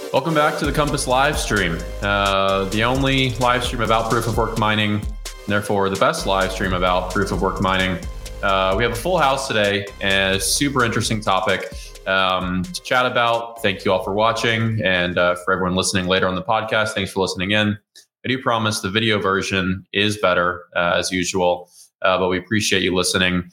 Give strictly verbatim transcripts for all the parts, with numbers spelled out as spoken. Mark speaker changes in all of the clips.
Speaker 1: Welcome back to the Compass live stream, uh, the only live stream about proof of work mining, and therefore the best live stream about proof of work mining. Uh, we have a full house today and a super interesting topic um, to chat about. Thank you all for watching, and uh, for everyone listening later on the podcast, thanks for listening in. I do promise the video version is better uh, as usual, uh, but we appreciate you listening.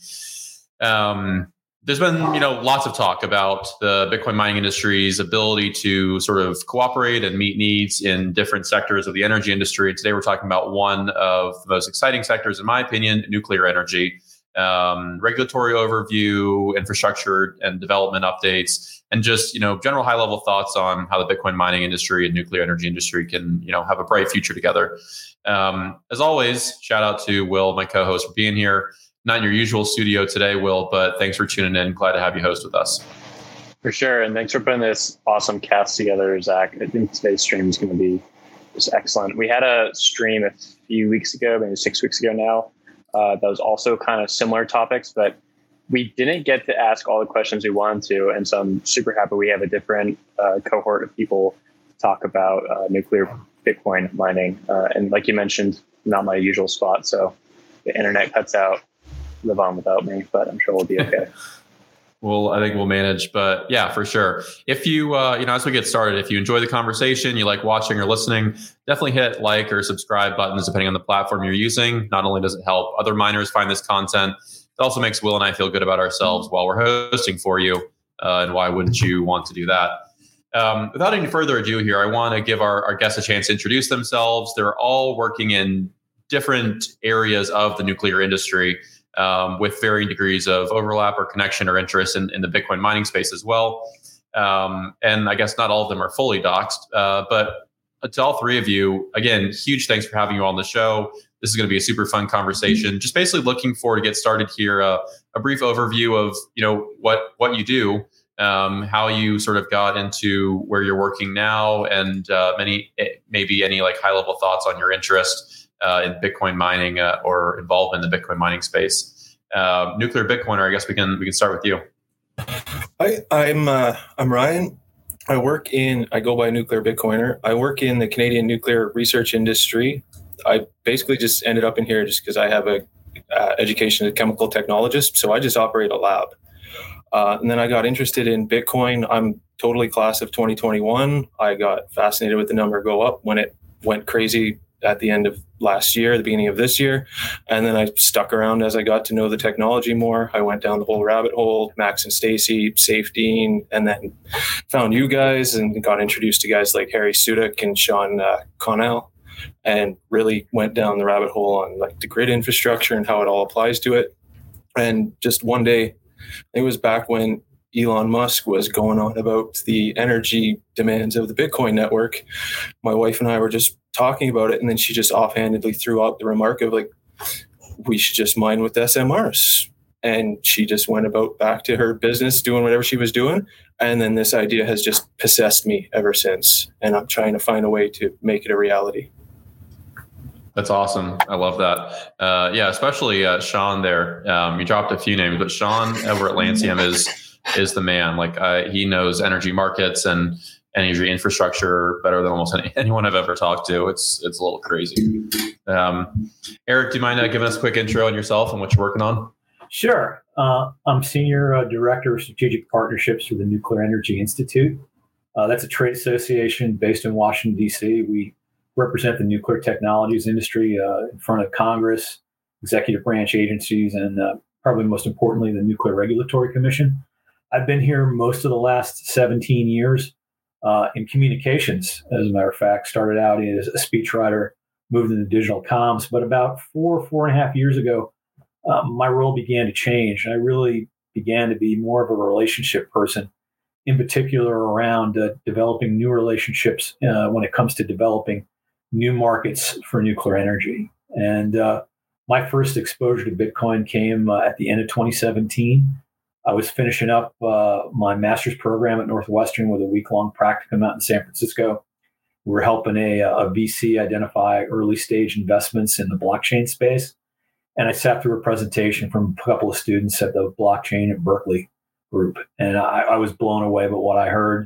Speaker 1: Um, There's been, you know, lots of talk about the Bitcoin mining industry's ability to sort of cooperate and meet needs in different sectors of the energy industry. Today, we're talking about one of the most exciting sectors, in my opinion, nuclear energy. Um, regulatory overview, infrastructure and development updates, and just, you know, general high-level thoughts on how the Bitcoin mining industry and nuclear energy industry can, you know, have a bright future together. Um, as always, shout out to Will, my co-host, for being here. Not in your usual studio today, Will, but thanks for tuning in. Glad to have you host with us.
Speaker 2: For sure. And thanks for putting this awesome cast together, Zach. I think today's stream is going to be just excellent. We had a stream a few weeks ago, maybe six weeks ago now, uh, that was also kind of similar topics, but we didn't get to ask all the questions we wanted to. And so I'm super happy we have a different uh, cohort of people to talk about uh, nuclear Bitcoin mining. Uh, and like you mentioned, not my usual spot. So the internet cuts out. Live on without me, but I'm sure we'll be okay.
Speaker 1: Well, I think we'll manage, but yeah, for sure. If you, uh, you know, as we get started, if you enjoy the conversation, you like watching or listening, definitely hit like or subscribe buttons depending on the platform you're using. Not only does it help other miners find this content, it also makes Will and I feel good about ourselves while we're hosting for you. Uh, and why wouldn't you want to do that? Um, without any further ado here, I want to give our, our guests a chance to introduce themselves. They're all working in different areas of the nuclear industry, Um, with varying degrees of overlap or connection or interest in, in the Bitcoin mining space as well. Um, and I guess not all of them are fully doxed, uh, but to all three of you, again, huge thanks for having you on the show. This is going to be a super fun conversation. Just basically looking for, to get started here, uh, a brief overview of, you know, what, what you do, um, how you sort of got into where you're working now, and uh, many, maybe any like high level thoughts on your interest Uh, in Bitcoin mining uh, or involvement in the Bitcoin mining space. Uh, nuclear Bitcoiner, I guess we can we can start with you.
Speaker 3: Hi, I'm uh, I'm Ryan. I work in I go by Nuclear Bitcoiner. I work in the Canadian nuclear research industry. I basically just ended up in here just because I have a uh, education as a chemical technologist, so I just operate a lab. Uh, and then I got interested in Bitcoin. I'm totally class of twenty twenty-one. I got fascinated with the number go up when it went crazy at the end of last year, the beginning of this year. And then I stuck around as I got to know the technology more. I went down the whole rabbit hole, Max and Stacy, Safedine, and then found you guys and got introduced to guys like Harry Sudik and Sean uh, Connell, and really went down the rabbit hole on like the grid infrastructure and how it all applies to it. And just one day, it was back when Elon Musk was going on about the energy demands of the Bitcoin network. My wife and I were just talking about it, and then she just offhandedly threw out the remark of like, we should just mine with S M Rs. And she just went about back to her business doing whatever she was doing. And then this idea has just possessed me ever since. And I'm trying to find a way to make it a reality.
Speaker 1: That's awesome. I love that. Uh, yeah, especially uh, Sean there. Um, you dropped a few names, but Sean over at Lancium is is the man. Like uh, he knows energy markets and energy infrastructure better than almost any, anyone I've ever talked to. It's it's a little crazy. Um, Eric, do you mind uh, giving us a quick intro on yourself and what you're working on?
Speaker 4: Sure. Uh, I'm Senior uh, Director of Strategic Partnerships for the Nuclear Energy Institute. Uh, that's a trade association based in Washington, D C. We represent the nuclear technologies industry uh, in front of Congress, executive branch agencies, and uh, probably most importantly, the Nuclear Regulatory Commission. I've been here most of the last seventeen years uh, in communications, as a matter of fact. Started out as a speechwriter, moved into digital comms, but about four, four and a half years ago, um, my role began to change. And I really began to be more of a relationship person, in particular around uh, developing new relationships uh, when it comes to developing new markets for nuclear energy. And uh, my first exposure to Bitcoin came uh, at the end of twenty seventeen. I was finishing up uh, my master's program at Northwestern with a week-long practicum out in San Francisco. We were helping a, a V C identify early-stage investments in the blockchain space. And I sat through a presentation from a couple of students at the Blockchain at Berkeley group. And I, I was blown away by what I heard.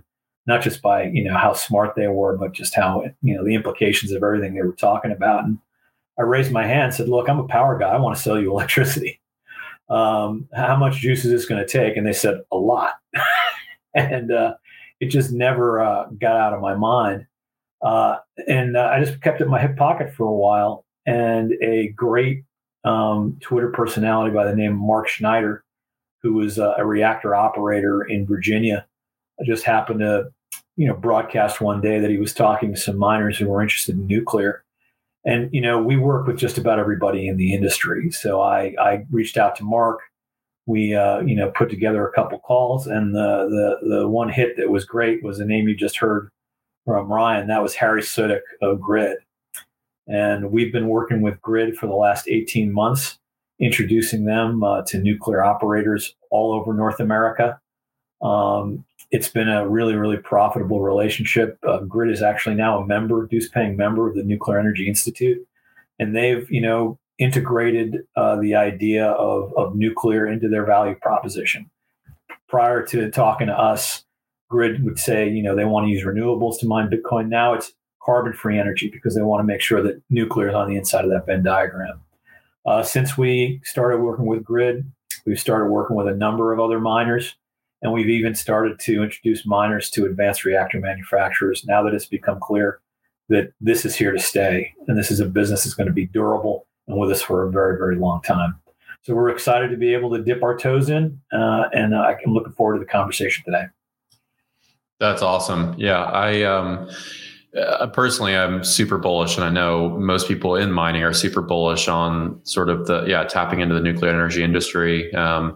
Speaker 4: not just by, you know, how smart they were, but just how, you know, the implications of everything they were talking about. And I raised my hand and said, look, I'm a power guy. I want to sell you electricity. Um, how much juice is this going to take? And they said, a lot. and uh, it just never uh, got out of my mind. Uh, and uh, I just kept it in my hip pocket for a while. And a great um, Twitter personality by the name of Mark Schneider, who was uh, a reactor operator in Virginia, just happened to, you know, broadcast one day that he was talking to some miners who were interested in nuclear. And, you know, we work with just about everybody in the industry. So I, I reached out to Mark. We, uh, you know, put together a couple calls. And the, the, the one hit that was great was the name you just heard from Ryan. That was Harry Sudik of Grid. And we've been working with Grid for the last eighteen months, introducing them uh, to nuclear operators all over North America. Um, it's been a really, really profitable relationship. Uh, Grid is actually now a member, dues-paying member of the Nuclear Energy Institute, and they've, you know, integrated uh, the idea of, of nuclear into their value proposition. Prior to talking to us, Grid would say, you know, they want to use renewables to mine Bitcoin. Now it's carbon-free energy because they want to make sure that nuclear is on the inside of that Venn diagram. Uh, since we started working with Grid, we've started working with a number of other miners, and we've even started to introduce miners to advanced reactor manufacturers now that it's become clear that this is here to stay, and this is a business that's going to be durable and with us for a very, very long time. So we're excited to be able to dip our toes in, uh, and uh, I'm looking forward to the conversation today.
Speaker 1: That's awesome. Yeah, I um, uh, personally, I'm super bullish, and I know most people in mining are super bullish on sort of the yeah tapping into the nuclear energy industry. Um,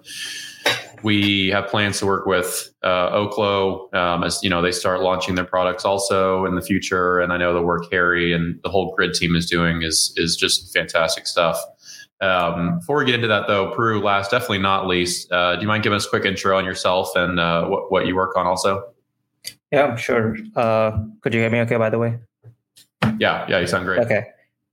Speaker 1: we have plans to work with uh, Oklo um, as you know they start launching their products also in the future, and I know the work Harry and the whole Grid team is doing is is just fantastic stuff. Um, before we get into that, though, Prue, last definitely not least, uh, do you mind giving us a quick intro on yourself and uh, what what you work on also?
Speaker 5: Yeah, sure. Uh, could you hear me okay, by the way?
Speaker 1: Yeah, yeah, you sound great.
Speaker 5: Okay.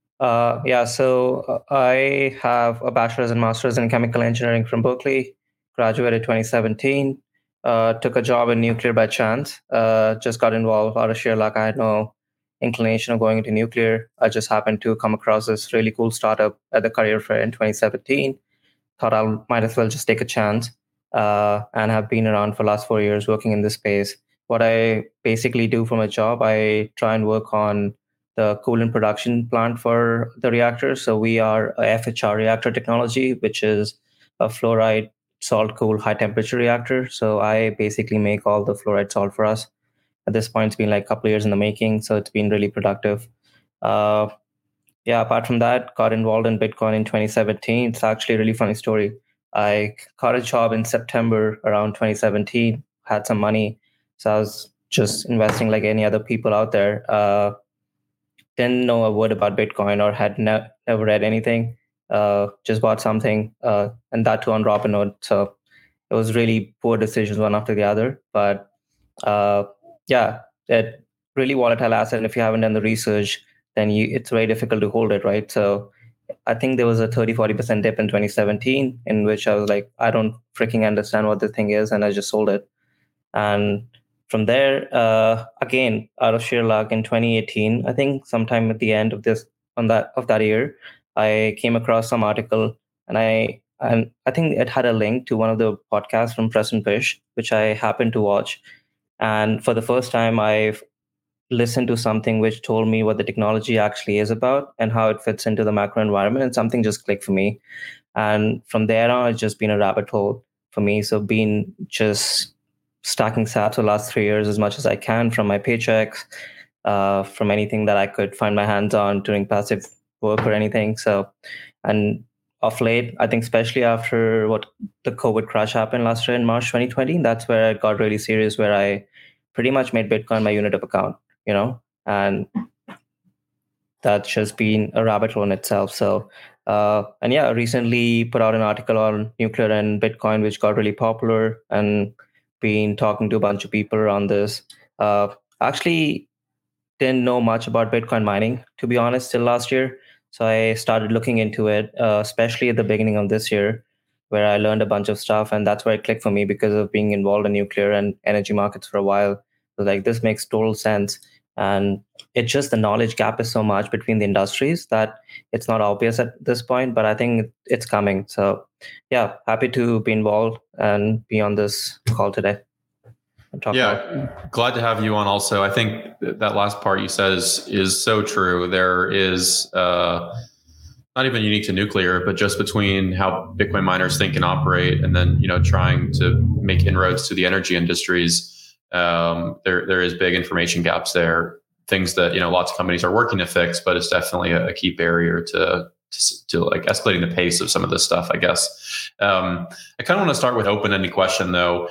Speaker 5: Uh, yeah, so I have a bachelor's and master's in chemical engineering from Berkeley, graduated twenty seventeen, uh, took a job in nuclear by chance, uh, just got involved out of sheer luck. I had no inclination of going into nuclear. I just happened to come across this really cool startup at the career fair in twenty seventeen. Thought I might as well just take a chance uh, and have been around for the last four years working in this space. What I basically do for my job, I try and work on the coolant production plant for the reactor. So we are a F H R reactor technology, which is a fluoride salt cooled high temperature reactor. So I basically make all the fluoride salt for us. At this point, it's been like a couple of years in the making. So it's been really productive. Uh, yeah, apart from that, got involved in Bitcoin in twenty seventeen. It's actually a really funny story. I got a job in September around twenty seventeen, had some money. So I was just investing like any other people out there. Uh, didn't know a word about Bitcoin or had ne- never read anything. Uh, just bought something, uh, and that too on Robinhood. So it was really poor decisions one after the other. But uh, yeah, it really volatile asset. And if you haven't done the research, then you, it's very difficult to hold it, right? So I think there was a thirty, forty percent dip in twenty seventeen in which I was like, I don't freaking understand what this thing is. And I just sold it. And from there, uh, again, out of sheer luck in twenty eighteen, I think sometime at the end of this on that of that year, I came across some article, and I and I think it had a link to one of the podcasts from Preston Pysh, which I happened to watch. And for the first time, I've listened to something which told me what the technology actually is about and how it fits into the macro environment, and something just clicked for me. And from there on, it's just been a rabbit hole for me. So being just stacking sats for the last three years as much as I can from my paychecks, uh, from anything that I could find my hands on doing passive work or anything. So, and of late, I think especially after what the COVID crash happened last year in March twenty twenty, that's where it got really serious, where I pretty much made Bitcoin my unit of account, you know, and that's just been a rabbit hole in itself. So, uh, and yeah, I recently put out an article on nuclear and Bitcoin, which got really popular, and been talking to a bunch of people around this. Uh, actually didn't know much about Bitcoin mining, to be honest, till last year. So I started looking into it, uh, especially at the beginning of this year, where I learned a bunch of stuff. And that's where it clicked for me because of being involved in nuclear and energy markets for a while. It So like this makes total sense. And it's just the knowledge gap is so much between the industries that it's not obvious at this point, but I think it's coming. So yeah, happy to be involved and be on this call today.
Speaker 1: Yeah, about. Glad to have you on also. I think that last part you said is is so true. There is uh, not even unique to nuclear, but just between how Bitcoin miners think and operate, and then you know trying to make inroads to the energy industries. Um, there there is big information gaps there. Things that you know lots of companies are working to fix, but it's definitely a, a key barrier to, to to like escalating the pace of some of this stuff, I guess. Um, I kind of want to start with open-ended question though.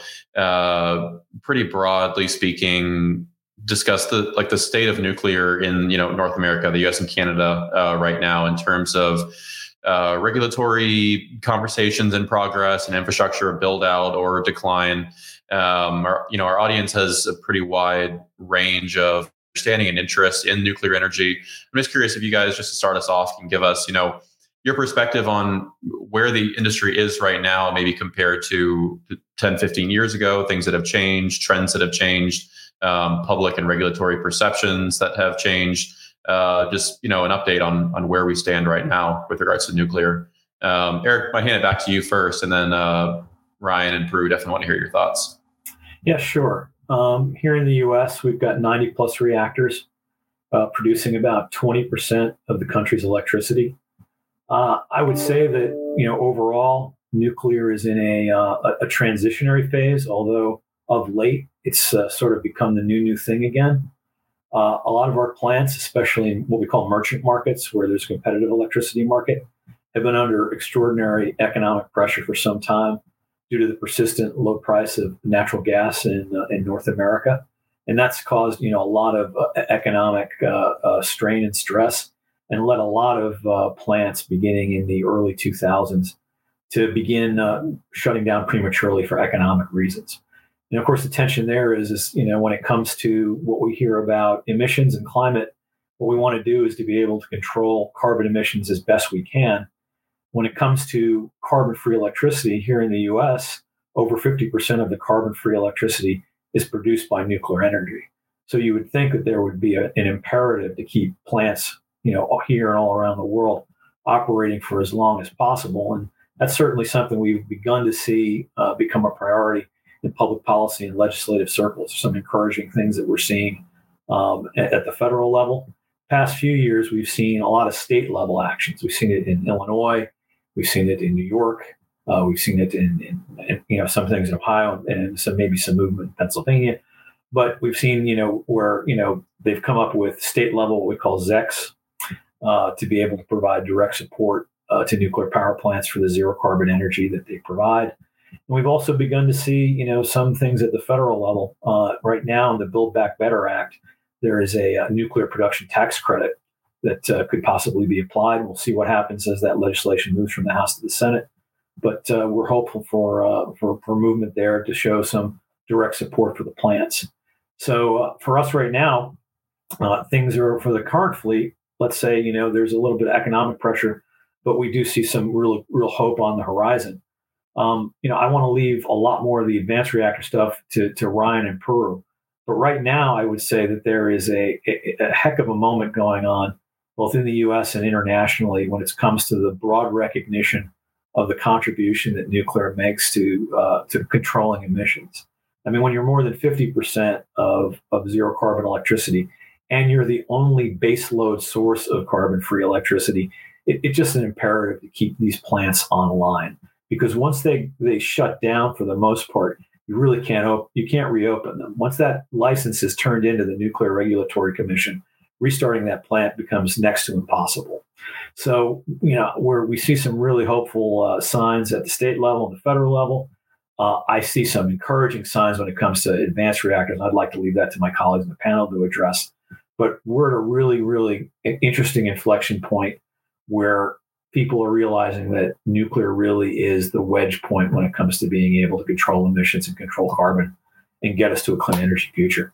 Speaker 1: Uh, pretty broadly speaking, discuss the like the state of nuclear in you know North America, the U S and Canada uh, right now in terms of uh, regulatory conversations in progress and infrastructure build out or decline. Um, our, you know, our audience has a pretty wide range of understanding and interest in nuclear energy. I'm just curious if you guys, just to start us off, can give us, you know, your perspective on where the industry is right now, maybe compared to ten, fifteen years ago, things that have changed, trends that have changed, um, public and regulatory perceptions that have changed. Uh, just, you know, an update on on where we stand right now with regards to nuclear. Um, Eric, I hand it back to you first, and then uh, Ryan and Prue definitely want to hear your thoughts.
Speaker 4: Yeah, sure. Um, here in the U S, we've got ninety plus reactors uh, producing about twenty percent of the country's electricity. Uh, I would say that, you know, overall, nuclear is in a, uh, a transitionary phase, although of late, it's uh, sort of become the new, new thing again. Uh, a lot of our plants, especially in what we call merchant markets, where there's a competitive electricity market, have been under extraordinary economic pressure for some time due to the persistent low price of natural gas in uh, in North America, and that's caused you know a lot of uh, economic uh, uh, strain and stress, and led a lot of uh, plants beginning in the early two thousands to begin uh, shutting down prematurely for economic reasons. And of course, the tension there is, is you know when it comes to what we hear about emissions and climate, what we want to do is to be able to control carbon emissions as best we can. When it comes to carbon-free electricity here in the U S, over fifty percent of the carbon-free electricity is produced by nuclear energy. So you would think that there would be a, an imperative to keep plants, you know, here and all around the world operating for as long as possible. And that's certainly something we've begun to see uh, become a priority in public policy and legislative circles. Some encouraging things that we're seeing um, at, at the federal level. Past few years, we've seen a lot of state level actions. We've seen it in Illinois. We've seen it in New York. Uh, we've seen it in, in, in, you know, some things in Ohio and some maybe some movement in Pennsylvania. But we've seen, you know, where, you know, they've come up with state level, what we call Z E Cs, uh, to be able to provide direct support uh, to nuclear power plants for the zero carbon energy that they provide. And we've also begun to see, you know, some things at the federal level. Uh, right now in the Build Back Better Act, there is a, a nuclear production tax credit that uh, could possibly be applied. We'll see what happens as that legislation moves from the House to the Senate. But uh, we're hopeful for, uh, for for movement there to show some direct support for the plants. So uh, for us right now, uh, things are for the current fleet. Let's say you know there's a little bit of economic pressure, but we do see some real real hope on the horizon. Um, you know, I want to leave a lot more of the advanced reactor stuff to to Ryan and Prue. But right now, I would say that there is a, a, a heck of a moment going on, both in the U S and internationally, when it comes to the broad recognition of the contribution that nuclear makes to uh, to controlling emissions. I mean, when you're more than fifty percent of, of zero carbon electricity, and you're the only baseload source of carbon-free electricity, it, it's just an imperative to keep these plants online. Because once they, they shut down, for the most part, you really can't op- you can't reopen them. Once that license is turned into the Nuclear Regulatory Commission, restarting that plant becomes next to impossible. So, you know, where we see some really hopeful uh, signs at the state level and the federal level, uh, I see some encouraging signs when it comes to advanced reactors. I'd like to leave that to my colleagues in the panel to address. But we're at a really, really interesting inflection point where people are realizing that nuclear really is the wedge point when it comes to being able to control emissions and control carbon and get us to a clean energy future.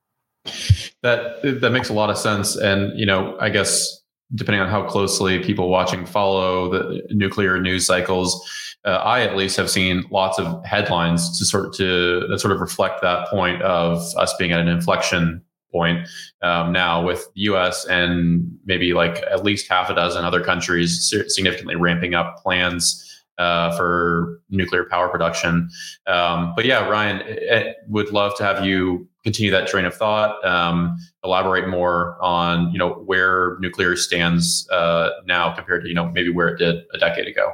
Speaker 1: That that makes a lot of sense. And, you know, I guess depending on how closely people watching follow the nuclear news cycles, uh, I at least have seen lots of headlines to sort of to that sort of reflect that point of us being at an inflection point um, now, with the U S and maybe like at least half a dozen other countries significantly ramping up plans uh, for nuclear power production. Um, but yeah, Ryan, I would love to have you continue that train of thought, um, elaborate more on, you know, where nuclear stands uh, now compared to, you know, maybe where it did a decade ago.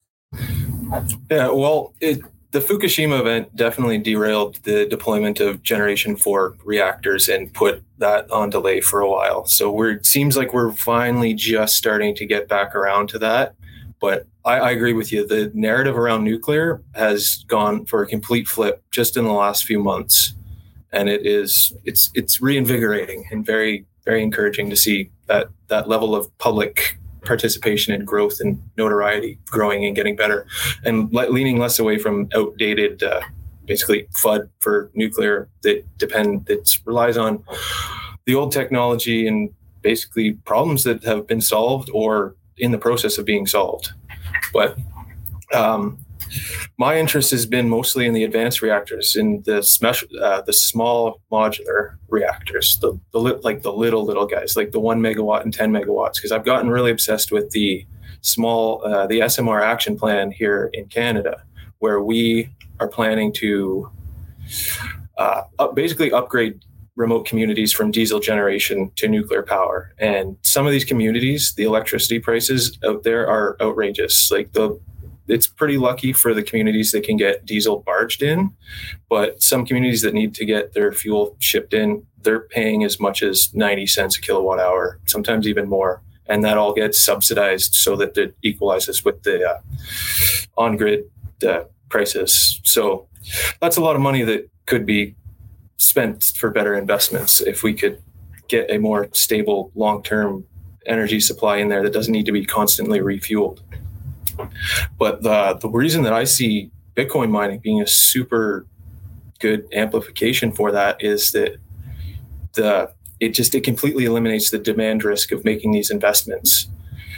Speaker 3: Yeah, well, it, the Fukushima event definitely derailed the deployment of Generation four reactors and put that on delay for a while. So we're, it seems like we're finally just starting to get back around to that. But I, I agree with you. The narrative around nuclear has gone for a complete flip just in the last few months. And it is it's it's reinvigorating and very, very encouraging to see that that level of public participation and growth and notoriety growing and getting better, and le- leaning less away from outdated, uh, basically F U D for nuclear that depend that relies on the old technology and basically problems that have been solved or in the process of being solved. But um, my interest has been mostly in the advanced reactors, in the sm- uh, the small modular reactors, the, the li- like the little little guys, like the one megawatt and ten megawatts. Because I've gotten really obsessed with the small, uh, the S M R action plan here in Canada, where we are planning to uh, up, basically upgrade remote communities from diesel generation to nuclear power. And some of these communities, the electricity prices out there are outrageous. Like the It's pretty lucky for the communities that can get diesel barged in, but some communities that need to get their fuel shipped in, they're paying as much as ninety cents a kilowatt hour, sometimes even more. And that all gets subsidized so that it equalizes with the uh, on-grid uh, prices. So that's a lot of money that could be spent for better investments if we could get a more stable long-term energy supply in there that doesn't need to be constantly refueled. But the, the reason that I see Bitcoin mining being a super good amplification for that is that the it just it completely eliminates the demand risk of making these investments.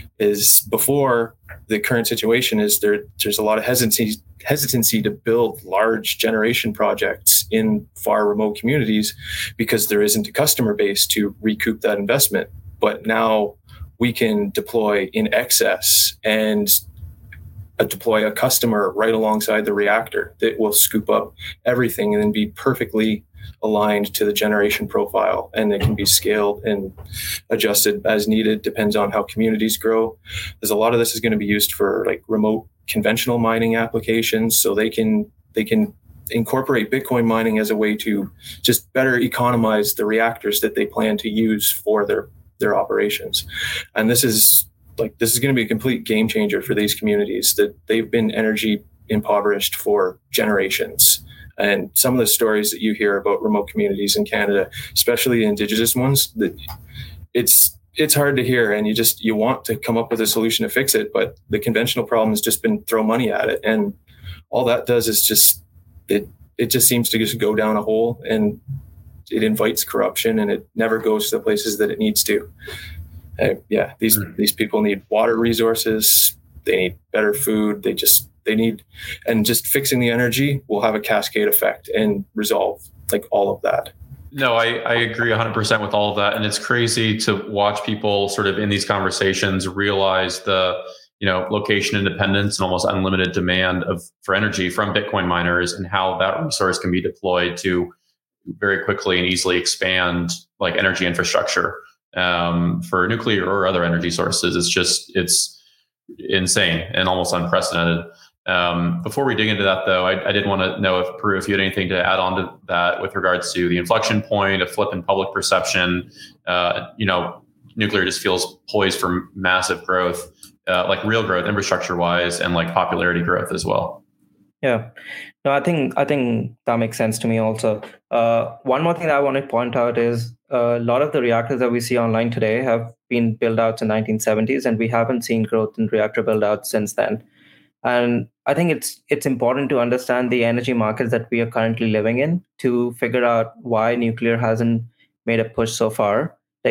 Speaker 3: Is before the current situation is there there's a lot of hesitancy hesitancy to build large generation projects in far remote communities because there isn't a customer base to recoup that investment. But now we can deploy in excess and Uh, deploy a customer right alongside the reactor that will scoop up everything and then be perfectly aligned to the generation profile, and it can be scaled and adjusted as needed, depends on how communities grow. There's a lot of this is going to be used for like remote conventional mining applications, so they can they can incorporate Bitcoin mining as a way to just better economize the reactors that they plan to use for their their operations. And this is Like this is going to be a complete game changer for these communities that they've been energy impoverished for generations. And some of the stories that you hear about remote communities in Canada, especially Indigenous ones, that it's it's hard to hear, and you just you want to come up with a solution to fix it, but the conventional problem has just been throw money at it, and all that does is just it it just seems to just go down a hole, and it invites corruption, and it never goes to the places that it needs to. Uh, yeah, these mm. these people need water resources. They need better food. They just they need, and just fixing the energy will have a cascade effect and resolve like all of that.
Speaker 1: No, I, I agree one hundred percent with all of that. And it's crazy to watch people sort of in these conversations realize the, you know, location independence and almost unlimited demand of for energy from Bitcoin miners, and how that resource can be deployed to very quickly and easily expand like energy infrastructure um, for nuclear or other energy sources. It's just, it's insane and almost unprecedented. Um, before we dig into that, though, I, I did want to know if Peru, if you had anything to add on to that with regards to the inflection point, a flip in public perception. Uh, you know, nuclear just feels poised for massive growth, uh, like real growth, infrastructure-wise, and like popularity growth as well.
Speaker 5: Yeah, no, I think I think that makes sense to me also. Uh, one more thing that I want to point out is uh, a lot of the reactors that we see online today have been built out in the nineteen seventies, and we haven't seen growth in reactor build-outs since then. And I think it's it's important to understand the energy markets that we are currently living in to figure out why nuclear hasn't made a push so far. Like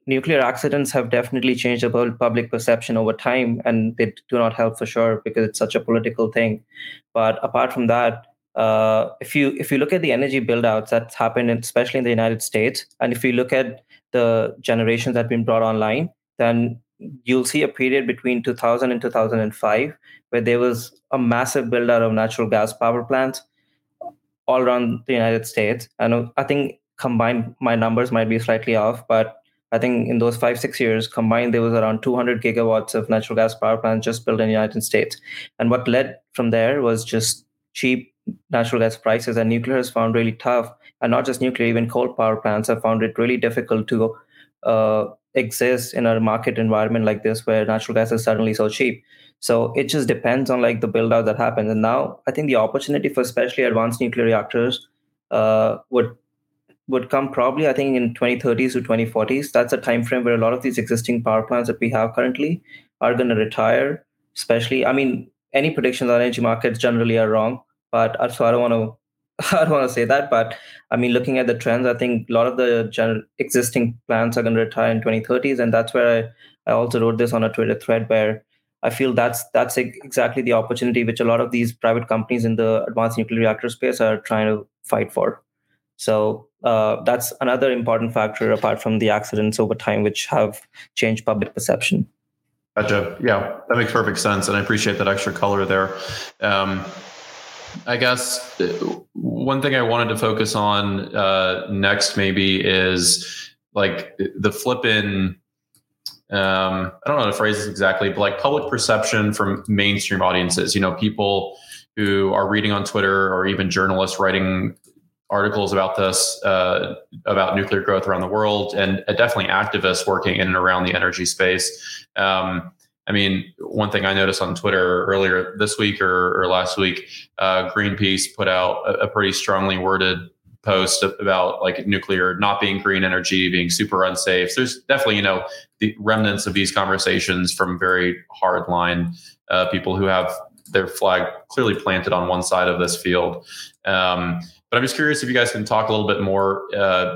Speaker 5: nuclear accidents have definitely changed the public perception over time, and they do not help for sure because it's such a political thing. But apart from that, uh, if you if you look at the energy build-outs that's happened, in, especially in the United States, and if you look at the generations that have been brought online, then you'll see a period between two thousand and two thousand five where there was a massive build-out of natural gas power plants all around the United States. And I think combined, my numbers might be slightly off, but I think in those five, six years combined, there was around two hundred gigawatts of natural gas power plants just built in the United States. And what led from there was just cheap natural gas prices, and nuclear has found really tough. And not just nuclear, even coal power plants have found it really difficult to uh, exist in a market environment like this where natural gas is suddenly so cheap. So it just depends on like the build out that happens. And now I think the opportunity for especially advanced nuclear reactors uh, would would come probably, I think, in twenty thirties to twenty forties. That's a time frame where a lot of these existing power plants that we have currently are going to retire. Especially, I mean, any predictions on energy markets generally are wrong, but so I don't want to I don't want to say that, but I mean, looking at the trends, I think a lot of the general existing plants are going to retire in twenty thirties, and that's where I, I also wrote this on a Twitter thread where I feel that's that's exactly the opportunity which a lot of these private companies in the advanced nuclear reactor space are trying to fight for. So uh, that's another important factor apart from the accidents over time, which have changed public perception.
Speaker 1: Gotcha. Yeah, that makes perfect sense, and I appreciate that extra color there. Um, I guess one thing I wanted to focus on uh, next maybe is like the flip in. Um, I don't know how to phrase this exactly, but like public perception from mainstream audiences. You know, people who are reading on Twitter or even journalists writing articles about this, uh, about nuclear growth around the world, and uh, definitely activists working in and around the energy space. Um, I mean, one thing I noticed on Twitter earlier this week or, or last week, uh, Greenpeace put out a, a pretty strongly worded post about like nuclear not being green energy, being super unsafe. So there's definitely, you know, the remnants of these conversations from very hardline uh, people who have their flag clearly planted on one side of this field. Um, but I'm just curious if you guys can talk a little bit more uh,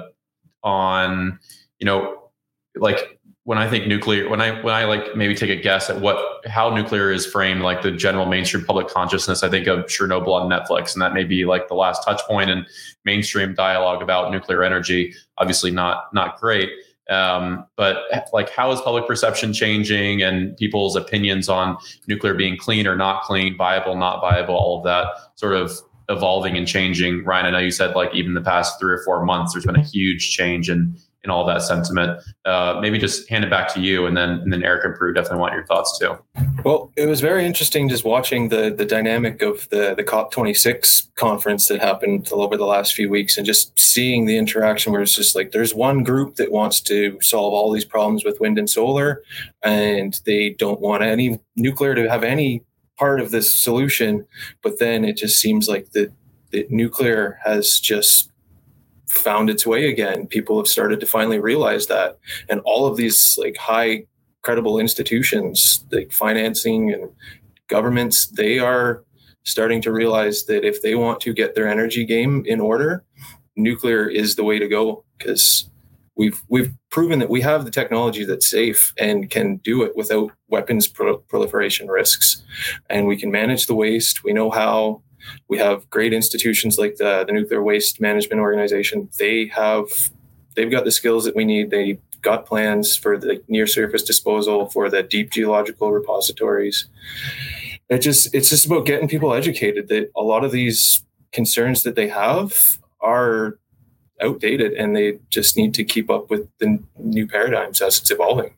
Speaker 1: on, you know, like when I think nuclear, when I when I like maybe take a guess at what how nuclear is framed, like the general mainstream public consciousness, I think of Chernobyl on Netflix, and that may be like the last touch point in mainstream dialogue about nuclear energy. Obviously, not not great, um, but like how is public perception changing, and people's opinions on nuclear being clean or not clean, viable, not viable, all of that sort of evolving and changing. Ryan, I know you said like even the past three or four months, there's been a huge change in. in all that sentiment. Uh, maybe just hand it back to you, and then and then Eric and Prue definitely want your thoughts too.
Speaker 3: Well, it was very interesting just watching the the dynamic of the the COP twenty-six conference that happened over the last few weeks, and just seeing the interaction where it's just like there's one group that wants to solve all these problems with wind and solar, and they don't want any nuclear to have any part of this solution. But then it just seems like the, the nuclear has just found its way again. People have started to finally realize that, and all of these like high credible institutions like financing and governments, they are starting to realize that if they want to get their energy game in order, nuclear is the way to go, because we've we've proven that we have the technology that's safe and can do it without weapons pro- proliferation risks, and we can manage the waste. We know how. We have great institutions like the, the Nuclear Waste Management Organization. They have, they've got the skills that we need. They've got plans for the near surface disposal, for the deep geological repositories. It just, it's just about getting people educated that a lot of these concerns that they have are outdated, and they just need to keep up with the new paradigms as it's evolving.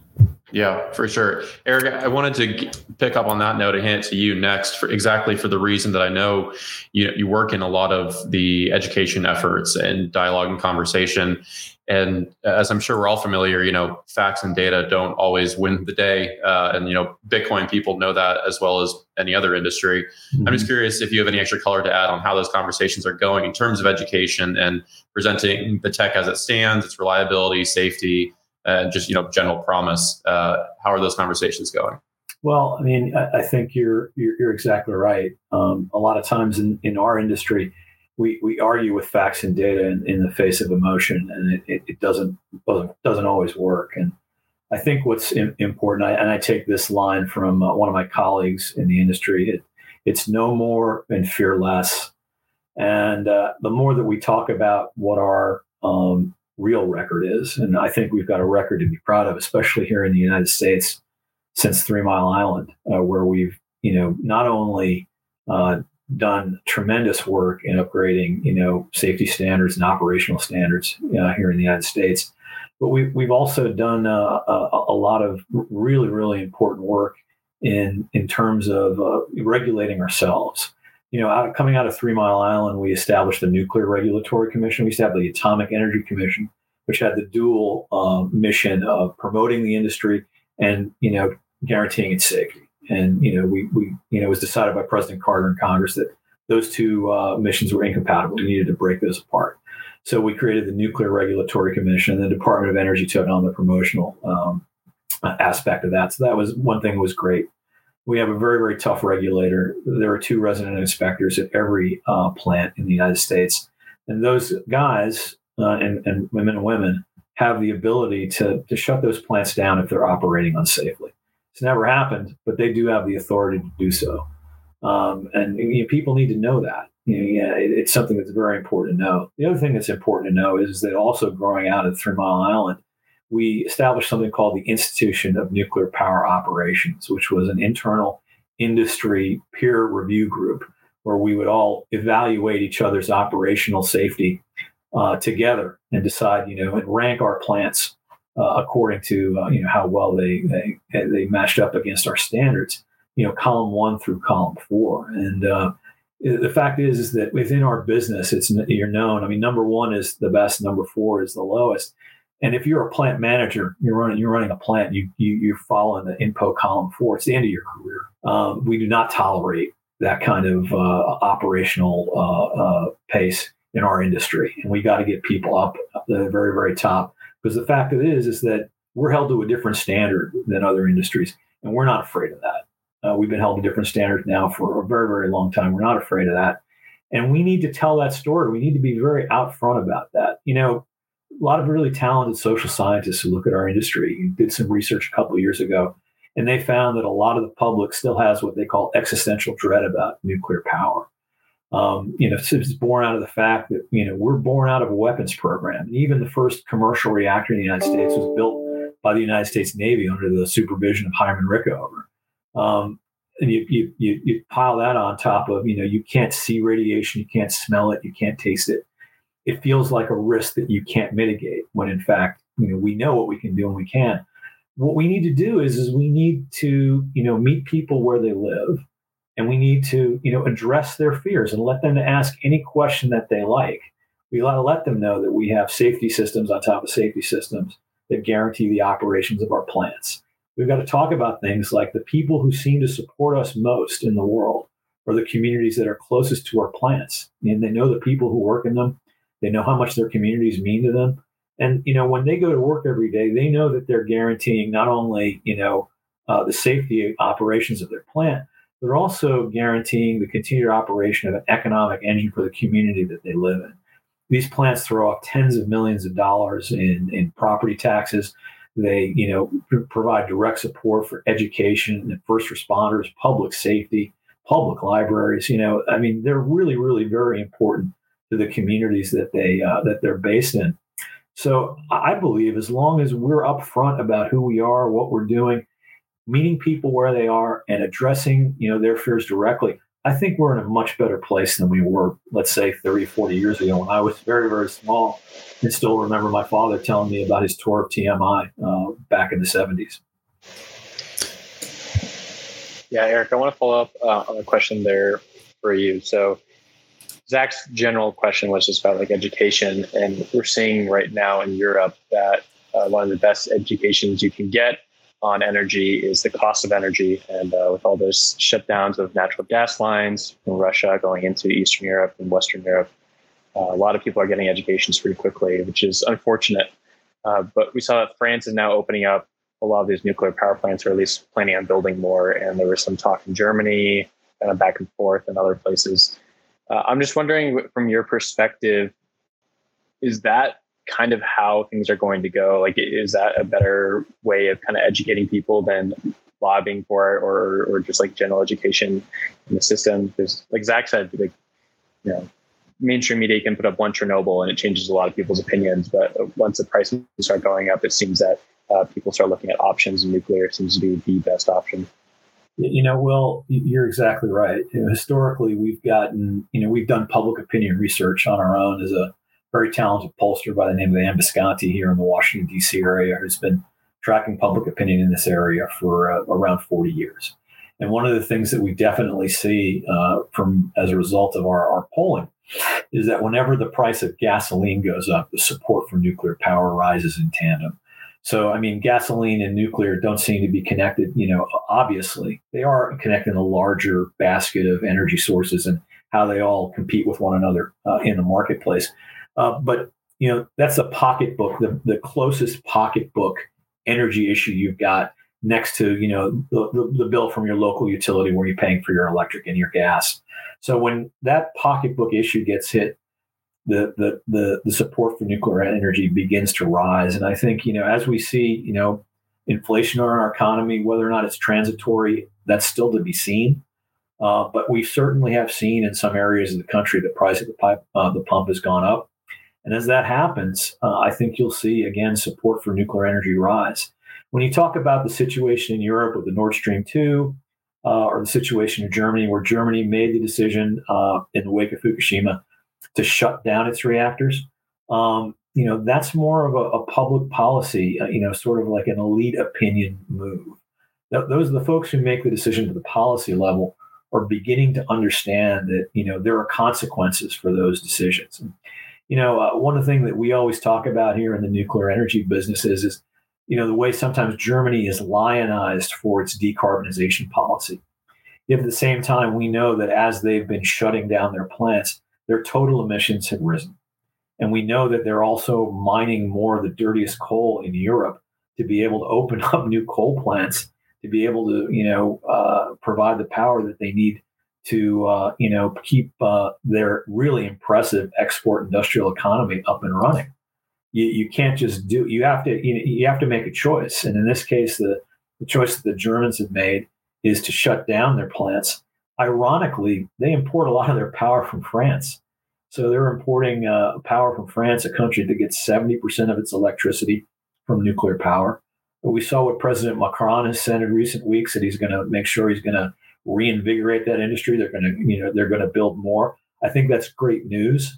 Speaker 1: Yeah, for sure. Eric, I wanted to pick up on that note and hand it to you next for exactly for the reason that I know you you work in a lot of the education efforts and dialogue and conversation. And as I'm sure we're all familiar, you know, facts and data don't always win the day. Uh, and, you know, Bitcoin people know that as well as any other industry. Mm-hmm. I'm just curious if you have any extra color to add on how those conversations are going in terms of education and presenting the tech as it stands, its reliability, safety, and just, you know, general promise. Uh, how are those conversations going?
Speaker 4: Well, I mean, I, I think you're, you're you're exactly right. Um, a lot of times in, in our industry, we we argue with facts and data in, in the face of emotion, and it, it, it doesn't doesn't doesn't always work. And I think what's in, important, I, and I take this line from uh, one of my colleagues in the industry: it, it's know more and fear less. And uh, the more that we talk about what our um, real record is, and I think we've got a record to be proud of, especially here in the United States since Three Mile Island, uh, where we've you know not only uh, done tremendous work in upgrading, you know, safety standards and operational standards uh, here in the United States, but we've we've also done uh, a, a lot of really really important work in in terms of uh, regulating ourselves. You know, out, coming out of Three Mile Island, we established the Nuclear Regulatory Commission. We established the Atomic Energy Commission, which had the dual uh, mission of promoting the industry and you know guaranteeing its safety. And, you know, we, we, you know, it was decided by President Carter in Congress that those two uh, missions were incompatible. We needed to break those apart. So we created the Nuclear Regulatory Commission, and the Department of Energy took on the promotional um, aspect of that. So that was one thing that was great. We have a very, very tough regulator. There are two resident inspectors at every uh, plant in the United States. And those guys uh, and, and women and women have the ability to, to shut those plants down if they're operating unsafely. It's never happened, but they do have the authority to do so. Um, and you know, people need to know that. You know, yeah, it, it's something that's very important to know. The other thing that's important to know is that also growing out of Three Mile Island, we established something called the Institution of Nuclear Power Operations, which was an internal industry peer review group where we would all evaluate each other's operational safety uh, together and decide, you know, and rank our plants Uh, according to uh, you know how well they, they they matched up against our standards, you know, column one through column four. And uh, the fact is is that within our business, it's you're known. I mean, number one is the best, number four is the lowest. And if you're a plant manager, you're running you're running a plant, you you you fall in the I N P O column four. It's the end of your career. Um, we do not tolerate that kind of uh, operational uh, uh, pace in our industry, and we got to get people up at the very very top. Because the fact of it is, is that we're held to a different standard than other industries, and we're not afraid of that. Uh, we've been held to different standards now for a very, very long time. We're not afraid of that. And we need to tell that story. We need to be very out front about that. You know, a lot of really talented social scientists who look at our industry did some research a couple of years ago, and they found that a lot of the public still has what they call existential dread about nuclear power. Um, you know, it's born out of the fact that, you know, we're born out of a weapons program. And even the first commercial reactor in the United States was built by the United States Navy under the supervision of Hyman Rickover. Um, and you, you, you, you pile that on top of, you know, you can't see radiation, you can't smell it, you can't taste it. It feels like a risk that you can't mitigate when, in fact, you know, we know what we can do and we can. What we need to do is, is we need to, you know, meet people where they live. And we need to, you know, address their fears and let them ask any question that they like. We got to let them know that we have safety systems on top of safety systems that guarantee the operations of our plants. We've got to talk about things like the people who seem to support us most in the world are the communities that are closest to our plants. And they know the people who work in them. They know how much their communities mean to them. And, you know, when they go to work every day, they know that they're guaranteeing not only, you know, uh, the safety operations of their plant, they're also guaranteeing the continued operation of an economic engine for the community that they live in. These plants throw off tens of millions of dollars in, in property taxes. They, you know, pr- provide direct support for education and first responders, public safety, public libraries. You know, I mean, they're really, really very important to the communities that they uh, that they're based in. So I believe as long as we're upfront about who we are, what we're doing, meeting people where they are and addressing, you know, their fears directly, I think we're in a much better place than we were, let's say, thirty, forty years ago when I was very, very small and still remember my father telling me about his tour of T M I uh, back in the seventies.
Speaker 2: Yeah, Eric, I want to follow up uh, on a question there for you. So Zach's general question was just about like education, and we're seeing right now in Europe that uh, one of the best educations you can get on energy is the cost of energy. And uh, with all those shutdowns of natural gas lines from Russia going into Eastern Europe and Western Europe, uh, a lot of people are getting educations pretty quickly, which is unfortunate. Uh, but we saw that France is now opening up a lot of these nuclear power plants, or at least planning on building more. And there was some talk in Germany, kind of back and forth, and other places. Uh, I'm just wondering, from your perspective, is that kind of how things are going to go? Like, is that a better way of kind of educating people than lobbying for it, or or just like general education in the system? Because, like Zach said, like, you know, mainstream media can put up one Chernobyl and it changes a lot of people's opinions. But once the prices start going up, it seems that uh, people start looking at options, and nuclear seems to be the best option.
Speaker 4: You know, Will, you're exactly right. You know, historically, we've gotten, you know, we've done public opinion research on our own as a very talented pollster by the name of Ann Visconti here in the Washington, D C area, who's been tracking public opinion in this area for uh, around forty years. And one of the things that we definitely see uh, from as a result of our, our polling is that whenever the price of gasoline goes up, the support for nuclear power rises in tandem. So, I mean, gasoline and nuclear don't seem to be connected, you know, obviously. They are connected in a larger basket of energy sources and how they all compete with one another uh, in the marketplace. Uh, but, you know, that's a pocketbook, the, the closest pocketbook energy issue you've got next to, you know, the, the, the bill from your local utility where you're paying for your electric and your gas. So when that pocketbook issue gets hit, the, the the the support for nuclear energy begins to rise. And I think, you know, as we see, you know, inflation on our economy, whether or not it's transitory, that's still to be seen. Uh, but we certainly have seen in some areas of the country the price of the pipe, uh, the pump has gone up. And as that happens, uh, I think you'll see, again, support for nuclear energy rise. When you talk about the situation in Europe with the Nord Stream two, uh, or the situation in Germany, where Germany made the decision uh, in the wake of Fukushima to shut down its reactors, um, you know, that's more of a, a public policy, uh, you know, sort of like an elite opinion move. Th- those are the folks who make the decision to the policy level are beginning to understand that, you know, there are consequences for those decisions. And, you know, uh, one of the things that we always talk about here in the nuclear energy business is, is, you know, the way sometimes Germany is lionized for its decarbonization policy. Yet at the same time, we know that as they've been shutting down their plants, their total emissions have risen. And we know that they're also mining more of the dirtiest coal in Europe to be able to open up new coal plants, to be able to, you know, uh, provide the power that they need to, uh, you know, keep uh, their really impressive export industrial economy up and running. You, you can't just do, you have to, you know, you have to make a choice. And in this case, the, the choice that the Germans have made is to shut down their plants. Ironically, they import a lot of their power from France. So they're importing uh, power from France, a country that gets seventy percent of its electricity from nuclear power. But we saw what President Macron has said in recent weeks, that he's going to make sure he's going to reinvigorate that industry. They're going to, you know, they're going to build more. I think that's great news.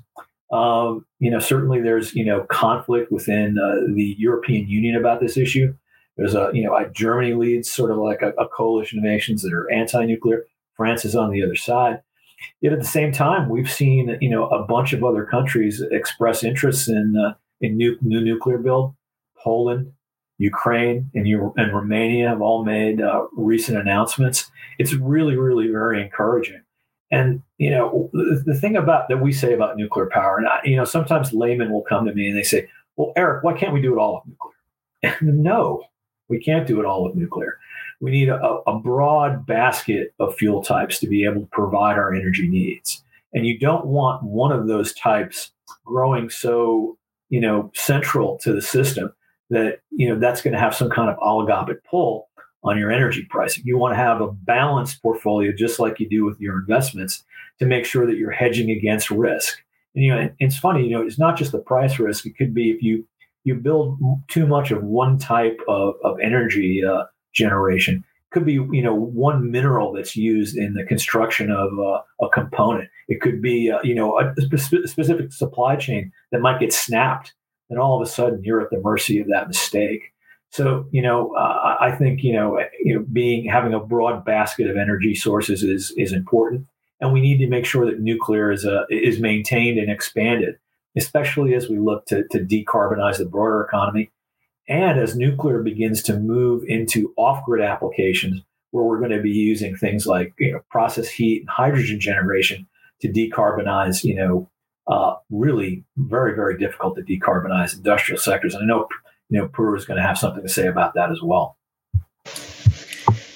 Speaker 4: Um, you know, certainly there's, you know, conflict within uh, the European Union about this issue. There's a, you know, a Germany leads sort of like a, a coalition of nations that are anti-nuclear. France is on the other side. Yet at the same time, we've seen, you know, a bunch of other countries express interest in uh, in new, new nuclear build. Poland, Ukraine, and, Euro- and Romania have all made uh, recent announcements. It's really, really very encouraging. And, you know, the, the thing about that we say about nuclear power, and I, you know, sometimes laymen will come to me and they say, well, Eric, why can't we do it all with nuclear? And no, we can't do it all with nuclear. We need a, a broad basket of fuel types to be able to provide our energy needs. And you don't want one of those types growing so, you know, central to the system that, you know, that's going to have some kind of oligopoly pull on your energy pricing. You want to have a balanced portfolio, just like you do with your investments, to make sure that you're hedging against risk. And, you know, and it's funny, you know, it's not just the price risk. It could be if you, you build too much of one type of, of energy uh, generation. It could be, you know, one mineral that's used in the construction of uh, a component. It could be, uh, you know, a spe- specific supply chain that might get snapped. And all of a sudden you're at the mercy of that mistake. So, you know, uh, I think, you know, you know, being having a broad basket of energy sources is is important, and we need to make sure that nuclear is a, is maintained and expanded, especially as we look to to decarbonize the broader economy, and as nuclear begins to move into off-grid applications where we're going to be using things like, you know, process heat and hydrogen generation to decarbonize, you know, uh, really very very difficult to decarbonize industrial sectors. And I know. You know, Puru is going to have something to say about that as well.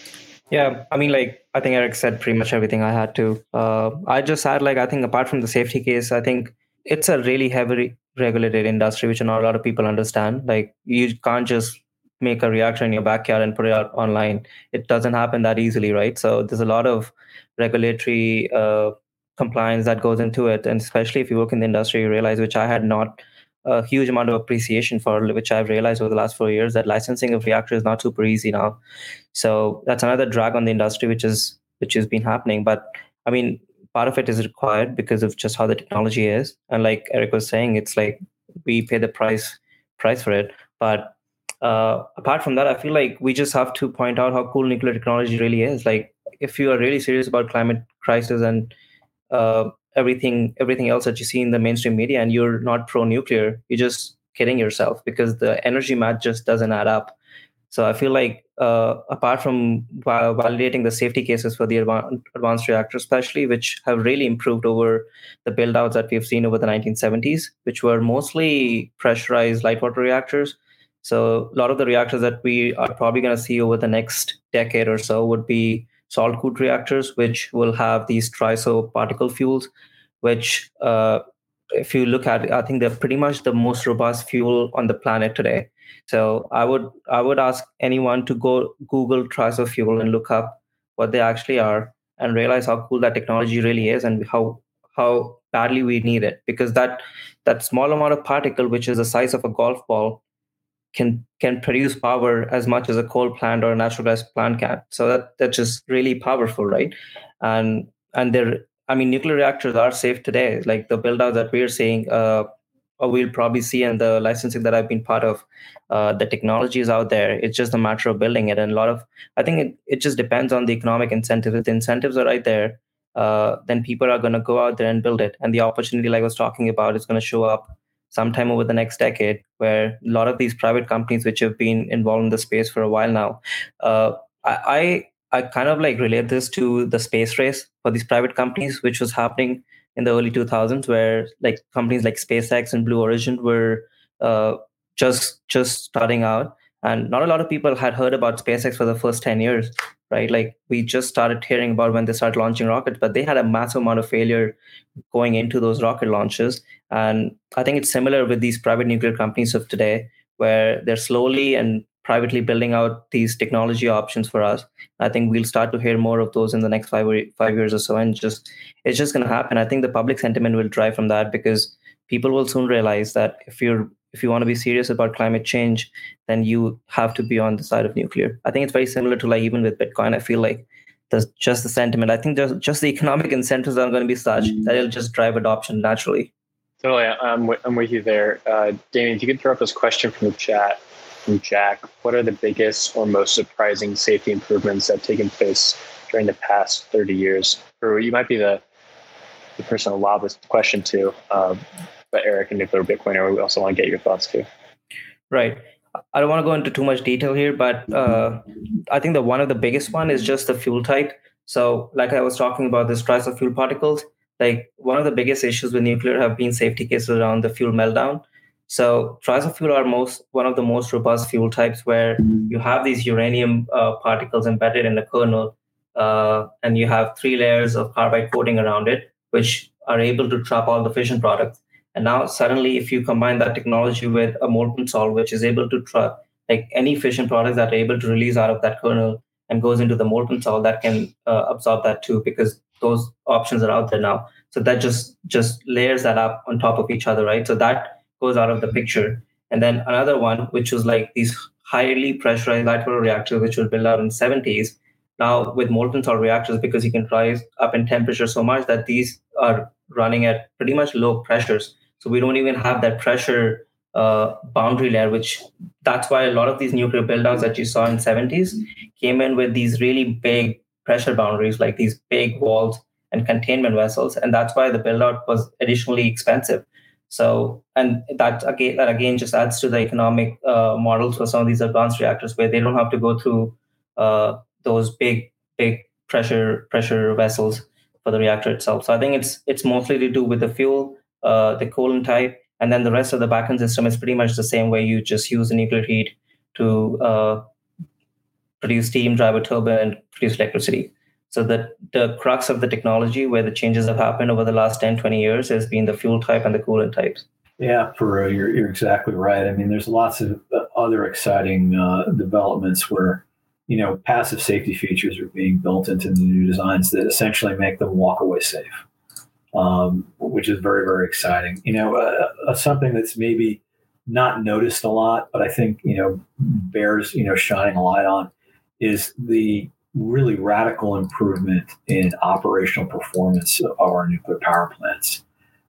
Speaker 5: Yeah, I mean, like, I think Eric said pretty much everything I had to. Uh, I just had, like, I think apart from the safety case, I think it's a really heavily regulated industry, which not a lot of people understand. Like, you can't just make a reactor in your backyard and put it out online. It doesn't happen that easily, right? So there's a lot of regulatory uh, compliance that goes into it. And especially if you work in the industry, you realize, which I had not a huge amount of appreciation for, which I've realized over the last four years, that licensing of reactors is not super easy now. So that's another drag on the industry, which is which has been happening. But I mean, part of it is required because of just how the technology is. And like Eric was saying, it's like we pay the price price for it. But uh, apart from that, I feel like we just have to point out how cool nuclear technology really is. Like, if you are really serious about climate crisis and uh, everything everything else that you see in the mainstream media, and you're not pro nuclear, you're just kidding yourself, because the energy math just doesn't add up. So I feel like uh, apart from va- validating the safety cases for the advan- advanced reactors, especially, which have really improved over the build outs that we've seen over the nineteen seventies, which were mostly pressurized light water reactors. So a lot of the reactors that we are probably going to see over the next decade or so would be salt cooled reactors, which will have these triso particle fuels, which uh, if you look at it, I think they're pretty much the most robust fuel on the planet today. So I would I would ask anyone to go Google triso fuel and look up what they actually are, and realize how cool that technology really is, and how how badly we need it, because that that small amount of particle, which is the size of a golf ball, can can produce power as much as a coal plant or a natural gas plant can. So that that's just really powerful, right? And and there, I mean, nuclear reactors are safe today. Like the build out that we're seeing, uh, or we'll probably see in the licensing that I've been part of, uh, the technology is out there. It's just a matter of building it. And a lot of, I think it, it just depends on the economic incentive. If the incentives are right there, uh, then people are going to go out there and build it. And the opportunity, like I was talking about, is going to show up sometime over the next decade, where a lot of these private companies, which have been involved in the space for a while now, uh, I, I I kind of like relate this to the space race for these private companies, which was happening in the early two thousands, where like companies like SpaceX and Blue Origin were uh, just just starting out, and not a lot of people had heard about SpaceX for the first ten years, right? Like we just started hearing about when they started launching rockets, but they had a massive amount of failure going into those rocket launches. And I think it's similar with these private nuclear companies of today, where they're slowly and privately building out these technology options for us. I think we'll start to hear more of those in the next five or five years or so, and just it's just going to happen. I think the public sentiment will drive from that, because people will soon realize that if you're if you want to be serious about climate change, then you have to be on the side of nuclear. I think it's very similar to like even with Bitcoin. I feel like there's just the sentiment. I think just just the economic incentives are going to be such that it'll just drive adoption naturally.
Speaker 2: Totally, I'm with, I'm with you there, uh, Damien. If you could throw up this question from the chat from Jack: what are the biggest or most surprising safety improvements that have taken place during the past thirty years? Or you might be the the person to lob this question to, um, but Eric and Nuclear Bitcoiner, we also want to get your thoughts too.
Speaker 5: Right. I don't want to go into too much detail here, but uh, I think that one of the biggest one is just the fuel type. So, like I was talking about this triso fuel particles, like one of the biggest issues with nuclear have been safety cases around the fuel meltdown. So, triso fuel are most one of the most robust fuel types, where you have these uranium uh, particles embedded in the kernel, uh, and you have three layers of carbide coating around it, which are able to trap all the fission products. And now suddenly, if you combine that technology with a molten salt, which is able to trap like any fission products that are able to release out of that kernel and goes into the molten salt, that can uh, absorb that too, because those options are out there now. So that just just layers that up on top of each other, right? So that goes out of the picture. And then another one, which was like these highly pressurized light water reactors, which were built out in the seventies. Now with molten salt reactors, because you can rise up in temperature so much that these are running at pretty much low pressures. So we don't even have that pressure uh, boundary layer, which that's why a lot of these nuclear buildouts that you saw in seventies came in with these really big pressure boundaries, like these big walls and containment vessels. And that's why the buildout was additionally expensive. So, and that again, that again just adds to the economic uh, models for some of these advanced reactors, where they don't have to go through uh, those big, big pressure pressure vessels for the reactor itself. So I think it's it's mostly to do with the fuel, uh, the coolant type, and then the rest of the backend system is pretty much the same way. You just use the nuclear heat to uh, produce steam, drive a turbine, and produce electricity. So the, the crux of the technology where the changes have happened over the last ten, twenty years has been the fuel type and the coolant types.
Speaker 4: Yeah, Peru, you're, you're exactly right. I mean, there's lots of other exciting uh, developments where, you know, passive safety features are being built into the new designs that essentially make them walk away safe, um, which is very, very exciting. You know, uh, uh, something that's maybe not noticed a lot, but I think, you know, bears, you know, shining a light on is the really radical improvement in operational performance of our nuclear power plants.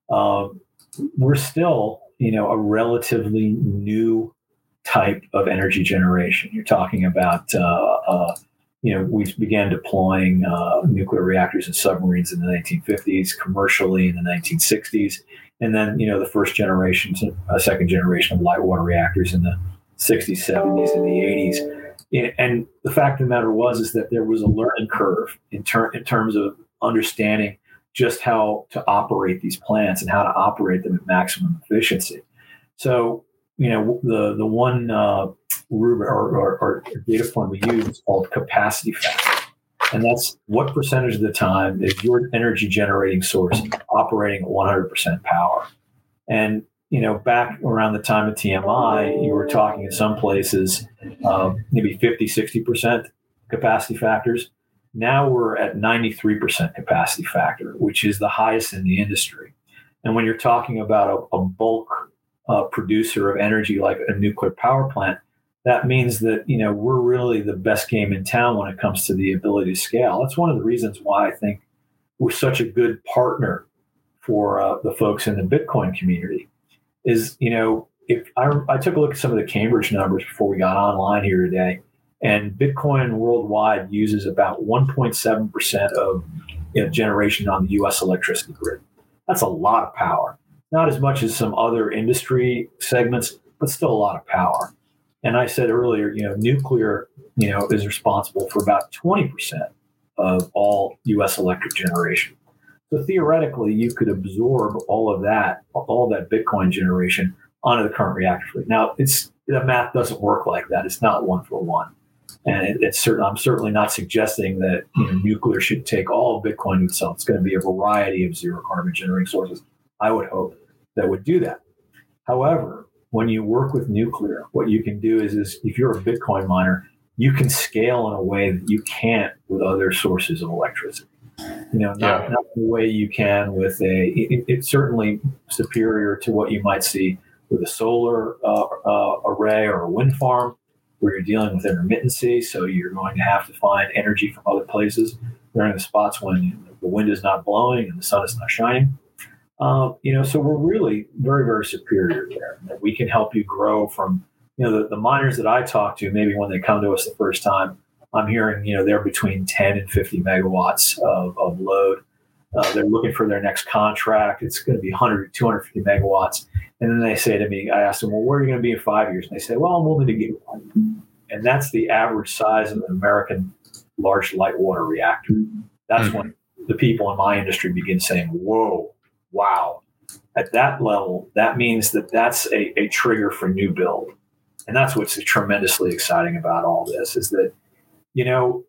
Speaker 4: Um, we're still, you know, a relatively new type of energy generation. You're talking about, uh, uh, you know, we began deploying uh, nuclear reactors in submarines in the nineteen fifties, commercially in the nineteen sixties, and then, you know, the first generation, a second generation of light water reactors in the sixties, seventies, and the eighties. And the fact of the matter was is that there was a learning curve in, ter- in terms of understanding just how to operate these plants and how to operate them at maximum efficiency. So, you know, the the one uh, rubric or, or, or data point we use is called capacity factor, and that's what percentage of the time is your energy generating source operating at one hundred percent power. And you know, back around the time of T M I, you were talking in some places uh, maybe fifty, sixty percent capacity factors. Now we're at ninety-three percent capacity factor, which is the highest in the industry. And when you're talking about a, a bulk uh, producer of energy like a nuclear power plant, that means that, you know, we're really the best game in town when it comes to the ability to scale. That's one of the reasons why I think we're such a good partner for uh, the folks in the Bitcoin community. Is, you know, if I, I took a look at some of the Cambridge numbers before we got online here today, and Bitcoin worldwide uses about one point seven percent of, you know, generation on the U S electricity grid. That's a lot of power. Not as much as some other industry segments, but still a lot of power. And I said earlier, you know, nuclear, you know, is responsible for about twenty percent of all U S electric generation. So theoretically, you could absorb all of that, all that Bitcoin generation onto the current reactor fleet. Now, it's the math doesn't work like that. It's not one for one. And it, it's certain, I'm certainly not suggesting that, you know, nuclear should take all of Bitcoin to itself. It's going to be a variety of zero carbon generating sources, I would hope, that would do that. However, when you work with nuclear, what you can do is, is if you're a Bitcoin miner, you can scale in a way that you can't with other sources of electricity. You know, not, yeah. not the way you can with a, it, it's certainly superior to what you might see with a solar uh, uh, array or a wind farm, where you're dealing with intermittency. So you're going to have to find energy from other places during the spots when the wind is not blowing and the sun is not shining. Uh, you know, so we're really very, very superior there. That we can help you grow from, you know, the, the miners that I talk to, maybe when they come to us the first time, I'm hearing, you know, they're between ten and fifty megawatts of, of load. Uh, they're looking for their next contract. It's going to be one hundred, two hundred fifty megawatts. And then they say to me, I asked them, well, where are you going to be in five years? And they say, well, I'm willing to give you one. And that's the average size of an American large light water reactor. That's mm-hmm. when the people in my industry begin saying, whoa, wow. At that level, that means that that's a, a trigger for new build. And that's what's tremendously exciting about all this is that, you know,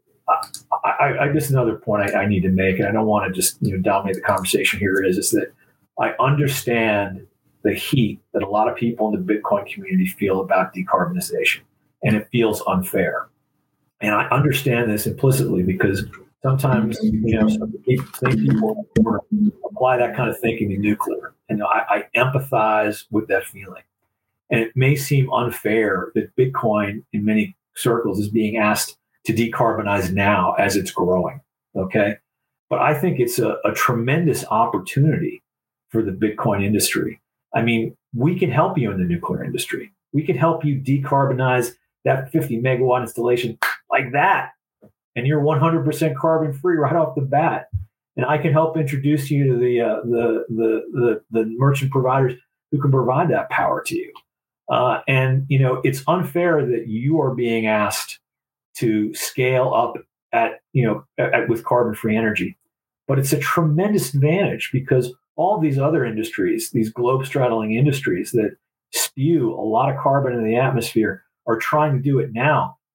Speaker 4: I, I, I just another point I, I need to make, and I don't want to just, you know, dominate the conversation here is, is that I understand the heat that a lot of people in the Bitcoin community feel about decarbonization, and it feels unfair. And I understand this implicitly because sometimes, you know, some people apply that kind of thinking to nuclear. And I, I empathize with that feeling. And it may seem unfair that Bitcoin in many circles is being asked to decarbonize now as it's growing. Okay. But I think it's a, a tremendous opportunity for the Bitcoin industry. I mean, we can help you in the nuclear industry. We can help you decarbonize that fifty megawatt installation like that. And you're one hundred percent carbon free right off the bat. And I can help introduce you to the, uh, the, the, the, the merchant providers who can provide that power to you. Uh, and, you know, it's unfair that you are being asked to scale up at, you know, at, with carbon-free energy. But it's a tremendous advantage because all these other industries, these globe-straddling industries that spew a lot of carbon in the atmosphere are trying to do it now.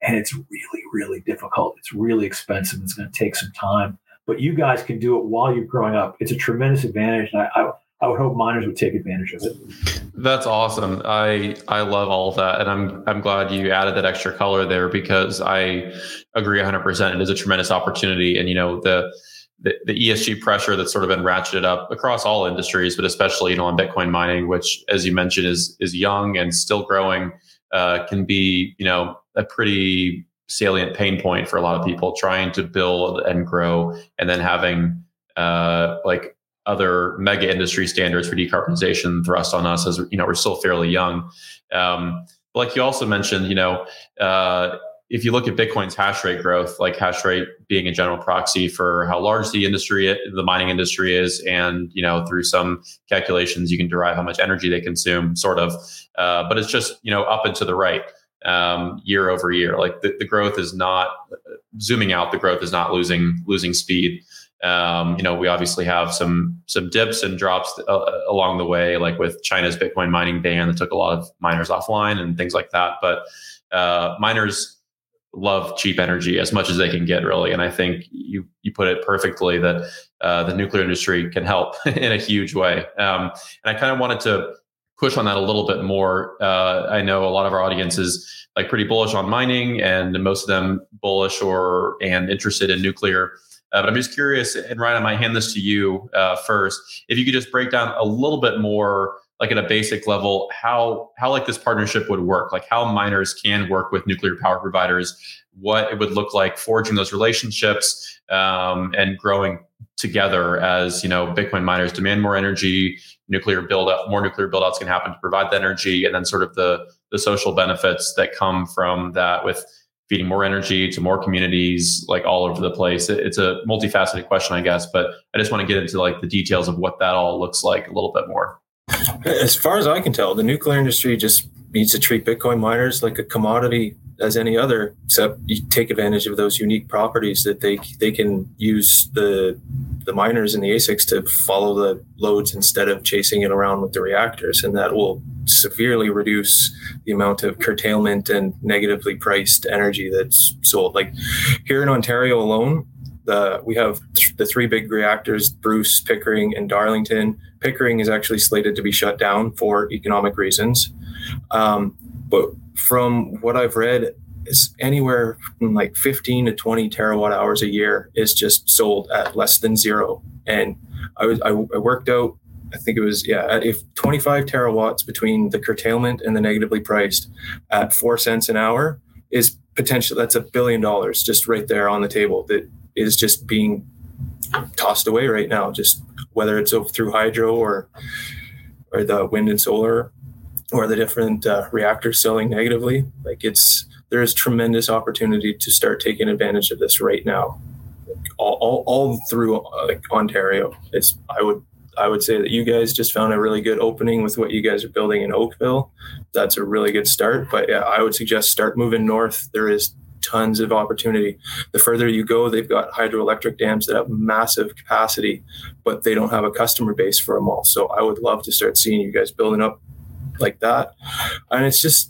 Speaker 4: and it's really, really difficult. It's really expensive. It's going to take some time, but you guys can do it while you're growing up. It's a tremendous advantage, and I, I, I would hope miners would take advantage of it.
Speaker 1: That's awesome. I I love all of that, and I'm I'm glad you added that extra color there, because I agree one hundred percent. It is a tremendous opportunity, and you know the. The, the E S G pressure that's sort of been ratcheted up across all industries, but especially, you know, on Bitcoin mining, which, as you mentioned, is is young and still growing, uh, can be, you know, a pretty salient pain point for a lot of people trying to build and grow, and then having uh, like other mega industry standards for decarbonization thrust on us as, you know, we're still fairly young. Um, like you also mentioned, you know, uh, if you look at Bitcoin's hash rate growth, like hash rate being a general proxy for how large the industry, the mining industry is, and you know through some calculations you can derive how much energy they consume, sort of. Uh, but it's just you know up and to the right um, year over year. Like the, the growth is not zooming out. The growth is not losing losing speed. Um, you know, we obviously have some some dips and drops uh, along the way, like with China's Bitcoin mining ban that took a lot of miners offline and things like that. But uh, miners love cheap energy as much as they can get, really. And I think you you put it perfectly that uh, the nuclear industry can help in a huge way. Um, and I kind of wanted to push on that a little bit more. Uh, I know a lot of our audience is like pretty bullish on mining, and most of them bullish or and interested in nuclear. Uh, but I'm just curious, and Ryan, I might hand this to you uh, first. If you could just break down a little bit more, like at a basic level, how how like this partnership would work, like how miners can work with nuclear power providers, what it would look like forging those relationships um, and growing together as you know Bitcoin miners demand more energy, nuclear build up, more nuclear build outs can happen to provide the energy, and then sort of the the social benefits that come from that with feeding more energy to more communities like all over the place. It, it's a multifaceted question, I guess, but I just want to get into like the details of what that all looks like a little bit more.
Speaker 3: As far as I can tell, the nuclear industry just needs to treat Bitcoin miners like a commodity as any other, except you take advantage of those unique properties that they they can use the the miners and the A S I Cs to follow the loads instead of chasing it around with the reactors, and that will severely reduce the amount of curtailment and negatively priced energy that's sold. Like here in Ontario alone, the we have th- the three big reactors, Bruce, Pickering, and Darlington. Pickering is actually slated to be shut down for economic reasons. Um, but from what I've read, is anywhere from like fifteen to twenty terawatt hours a year is just sold at less than zero. And I was I, I worked out, I think it was, yeah, if twenty-five terawatts between the curtailment and the negatively priced at four cents an hour is potential. That's a billion dollars just right there on the table that is just being tossed away right now, just whether it's through hydro or or the wind and solar or the different uh, reactors selling negatively. Like it's, there's tremendous opportunity to start taking advantage of this right now, all, all, all through uh, like Ontario. It's, I would, I would say that you guys just found a really good opening with what you guys are building in Oakville. That's a really good start, but yeah, I would suggest start moving north. There is tons of opportunity. The further you go, they've got hydroelectric dams that have massive capacity, but they don't have a customer base for them all. So I would love to start seeing you guys building up like that. And it's just,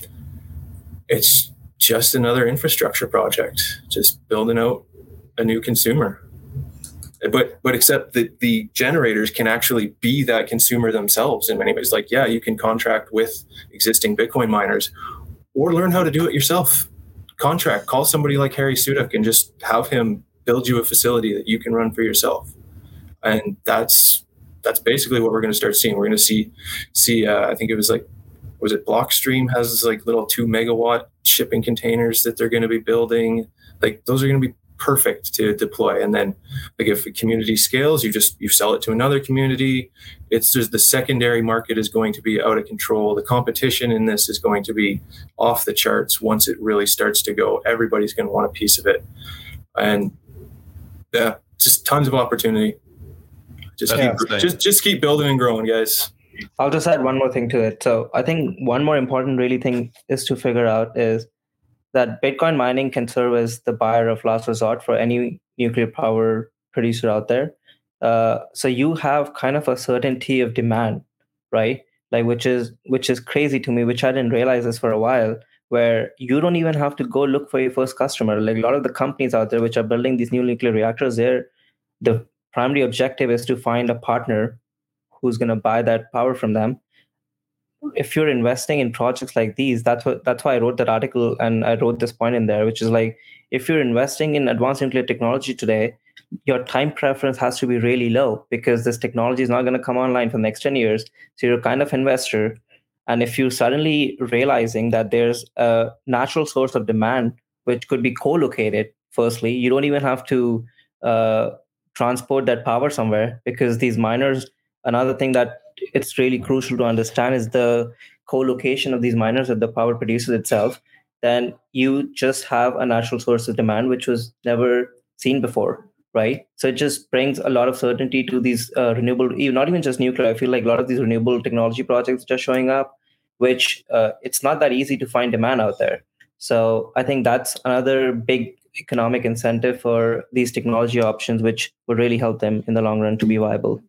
Speaker 3: it's just another infrastructure project, just building out a new consumer. But but except that the generators can actually be that consumer themselves in many ways. Like, yeah, you can contract with existing Bitcoin miners or learn how to do it yourself. Contract, call somebody like Harry Sudak and just have him build you a facility that you can run for yourself. And that's that's basically what we're going to start seeing. We're going to see, see. Uh, I think it was like, was it Blockstream has like little two megawatt shipping containers that they're going to be building. Like those are going to be perfect to deploy. And then like if a community scales, you just, you sell it to another community. It's just the secondary market is going to be out of control. The competition in this is going to be off the charts. Once it really starts to go, everybody's going to want a piece of it. And yeah, just tons of opportunity. Just keep, just, just keep building and growing, guys.
Speaker 5: I'll just add one more thing to it. So I think one more important really thing is to figure out is that Bitcoin mining can serve as the buyer of last resort for any nuclear power producer out there. Uh, so you have kind of a certainty of demand, right? Like which is which is crazy to me, which I didn't realize this for a while. where you don't even have to go look for your first customer. Like a lot of the companies out there which are building these new nuclear reactors, there the primary objective is to find a partner who's going to buy that power from them. If you're investing in projects like these, that's what that's why I wrote that article, and I wrote this point in there, which is like, if you're investing in advanced nuclear technology today, your time preference has to be really low, because this technology is not going to come online for the next ten years. So you're a kind of investor. And if you suddenly realizing that there's a natural source of demand, which could be co-located, firstly, you don't even have to uh, transport that power somewhere, because these miners, another thing that it's really crucial to understand is the co-location of these miners with the power producer itself. Then you just have a natural source of demand, which was never seen before, right? So it just brings a lot of certainty to these uh, renewable, not even just nuclear. I feel like a lot of these renewable technology projects just showing up, which uh, it's not that easy to find demand out there. So I think that's another big economic incentive for these technology options, which would really help them in the long run to be viable.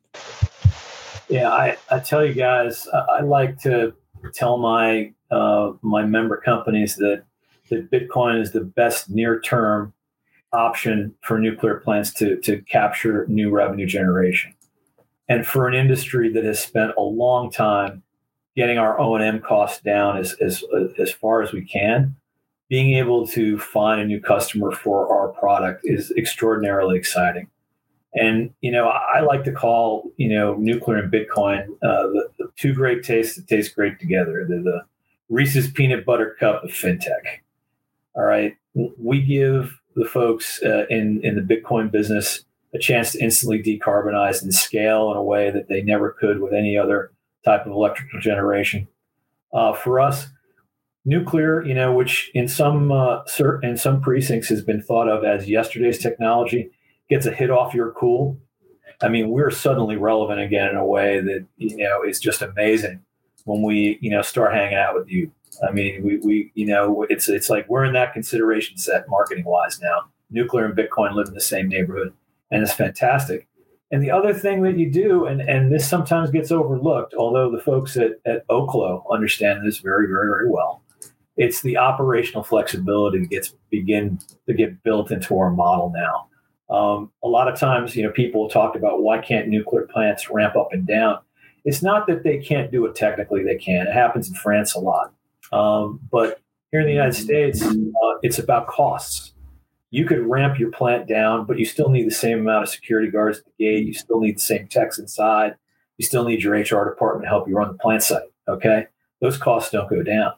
Speaker 4: Yeah, I, I tell you guys, I, I like to tell my uh, my member companies that, that Bitcoin is the best near-term option for nuclear plants to, to capture new revenue generation. And for an industry that has spent a long time getting our O and M costs down as, as, as far as we can, being able to find a new customer for our product is extraordinarily exciting. And, you know, I like to call, you know, nuclear and Bitcoin uh, the, the two great tastes that taste great together. They're the Reese's peanut butter cup of fintech. All right. We give the folks uh, in, in the Bitcoin business a chance to instantly decarbonize and scale in a way that they never could with any other type of electrical generation. Uh, for us, nuclear, you know, which in some uh, cert- in some precincts has been thought of as yesterday's technology, gets a hit off your cool. I mean, we're suddenly relevant again in a way that, you know, is just amazing when we, you know, start hanging out with you. I mean, we, we you know, it's it's like we're in that consideration set marketing wise now. Nuclear and Bitcoin live in the same neighborhood, and it's fantastic. And the other thing that you do, and, and this sometimes gets overlooked, although the folks at, at Oklo understand this very, very, very well, it's the operational flexibility that gets begin to get built into our model now. Um, a lot of times, you know, people talk about why can't nuclear plants ramp up and down? It's not that they can't do it technically; they can. It happens in France a lot, um, but here in the United States, uh, it's about costs. You could ramp your plant down, but you still need the same amount of security guards at the gate. You still need the same techs inside. You still need your H R department to help you run the plant site. Okay, those costs don't go down.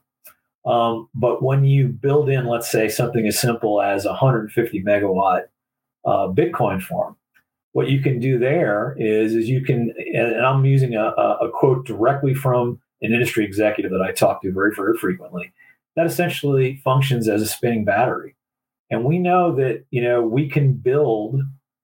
Speaker 4: Um, but when you build in, let's say, something as simple as a one hundred fifty megawatt Uh, Bitcoin farm, what you can do there is, is you can, and I'm using a, a quote directly from an industry executive that I talk to very, very frequently, that essentially functions as a spinning battery. And we know that, you know, we can build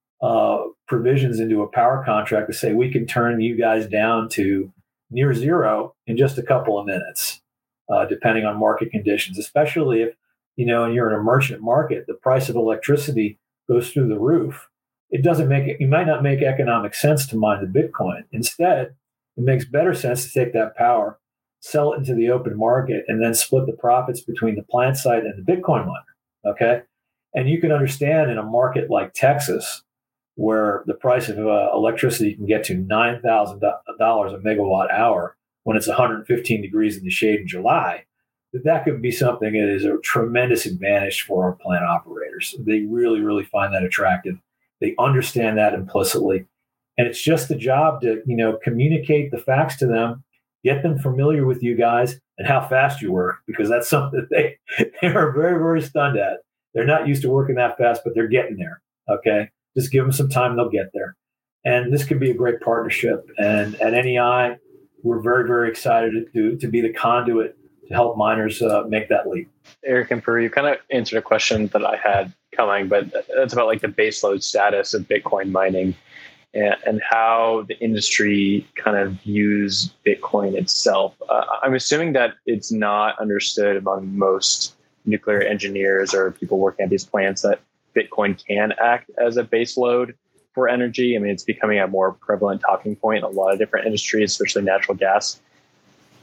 Speaker 4: uh, provisions into a power contract to say we can turn you guys down to near zero in just a couple of minutes, uh, depending on market conditions, especially if, you know, and you're in a merchant market, the price of electricity goes through the roof. It doesn't make it, it might not make economic sense to mine the Bitcoin. Instead, it makes better sense to take that power, sell it into the open market, and then split the profits between the plant site and the Bitcoin miner. Okay. And you can understand in a market like Texas, where the price of uh, electricity can get to nine thousand dollars a megawatt hour when it's one hundred fifteen degrees in the shade in July, that that could be something that is a tremendous advantage for our plant operators. They really, really find that attractive. They understand that implicitly. And it's just the job to, you know, communicate the facts to them, get them familiar with you guys and how fast you work, because that's something that they, they are very, very stunned at. They're not used to working that fast, but they're getting there. Okay. Just give them some time, they'll get there. And this could be a great partnership. And at N E I, we're very, very excited to, do, to be the conduit to help miners uh, make that leap.
Speaker 2: Eric and Peru, you kind of answered a question that I had coming, but that's about like the baseload status of Bitcoin mining and, and how the industry kind of views Bitcoin itself. Uh, I'm assuming that it's not understood among most nuclear engineers or people working at these plants that Bitcoin can act as a baseload for energy. I mean, it's becoming a more prevalent talking point in a lot of different industries, especially natural gas.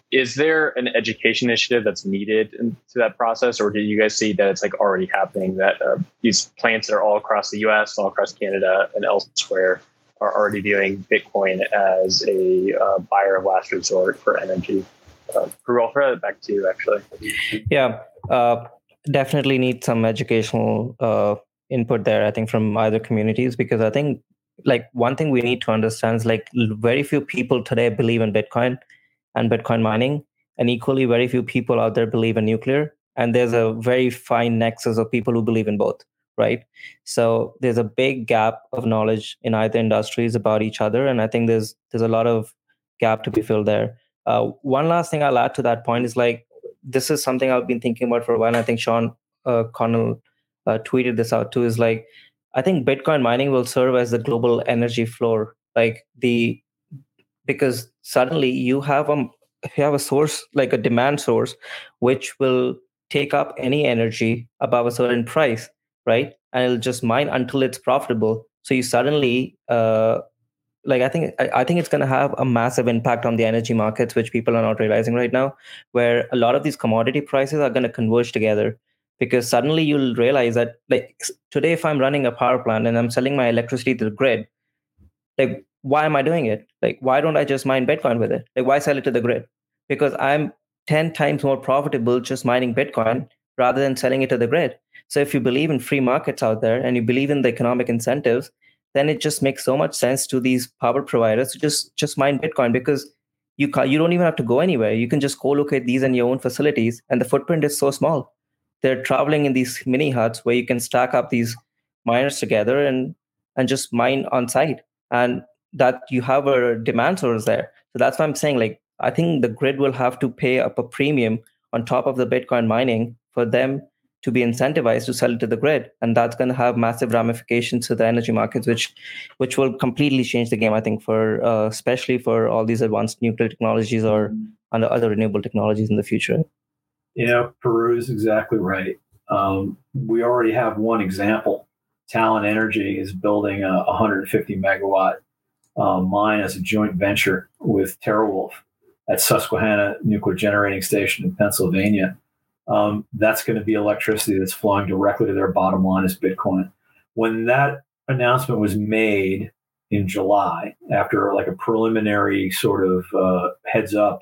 Speaker 2: is there an education initiative that's needed into that process, or do you guys see that it's like already happening, that uh, these plants that are all across the U S, all across Canada and elsewhere are already viewing Bitcoin as a uh, buyer of last resort for energy? Uh, Prue, I'll throw it back to you, actually.
Speaker 5: Yeah, uh, definitely need some educational uh, input there, I think, from either communities, because I think like one thing we need to understand is like very few people today believe in Bitcoin and Bitcoin mining, and equally very few people out there believe in nuclear. And there's a very fine nexus of people who believe in both, right? So there's a big gap of knowledge in either industries about each other, and I think there's there's a lot of gap to be filled there. Uh, one last thing I'll add to that point is like this is something I've been thinking about for a while. And I think Sean uh, Connell uh, tweeted this out too. Is like I think Bitcoin mining will serve as the global energy floor, like the because suddenly you have a you have a source like a demand source which will take up any energy above a certain price, right? And it'll just mine until it's profitable. So you suddenly uh, like I think I, I think it's going to have a massive impact on the energy markets, which people are not realizing right now, where a lot of these commodity prices are going to converge together. Because suddenly you'll realize that like today, if I'm running a power plant and I'm selling my electricity to the grid, like why am I doing it? Like why don't I just mine Bitcoin with it? Like why sell it to the grid? Because I'm ten times more profitable just mining Bitcoin rather than selling it to the grid. So if you believe in free markets out there and you believe in the economic incentives, then it just makes so much sense to these power providers to just just mine Bitcoin, because you can you don't even have to go anywhere. You can just co-locate these in your own facilities, and the footprint is so small. They're traveling in these mini huts where you can stack up these miners together and and just mine on site, and that you have a demand source there. So that's why I'm saying like I think the grid will have to pay up a premium on top of the Bitcoin mining for them to be incentivized to sell it to the grid, and that's going to have massive ramifications to the energy markets, which which will completely change the game. I think for uh, especially for all these advanced nuclear technologies or under other renewable technologies in the future.
Speaker 4: You know, Peru is exactly right. Um, we already have one example. Talon Energy is building a one hundred fifty megawatt uh, mine as a joint venture with TeraWulf at Susquehanna Nuclear Generating Station in Pennsylvania. Um, that's going to be electricity that's flowing directly to their bottom line as Bitcoin. When that announcement was made in July, after like a preliminary sort of uh, heads up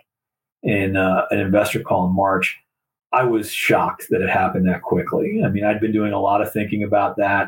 Speaker 4: in uh, an investor call in March, I was shocked that it happened that quickly. I mean, I'd been doing a lot of thinking about that,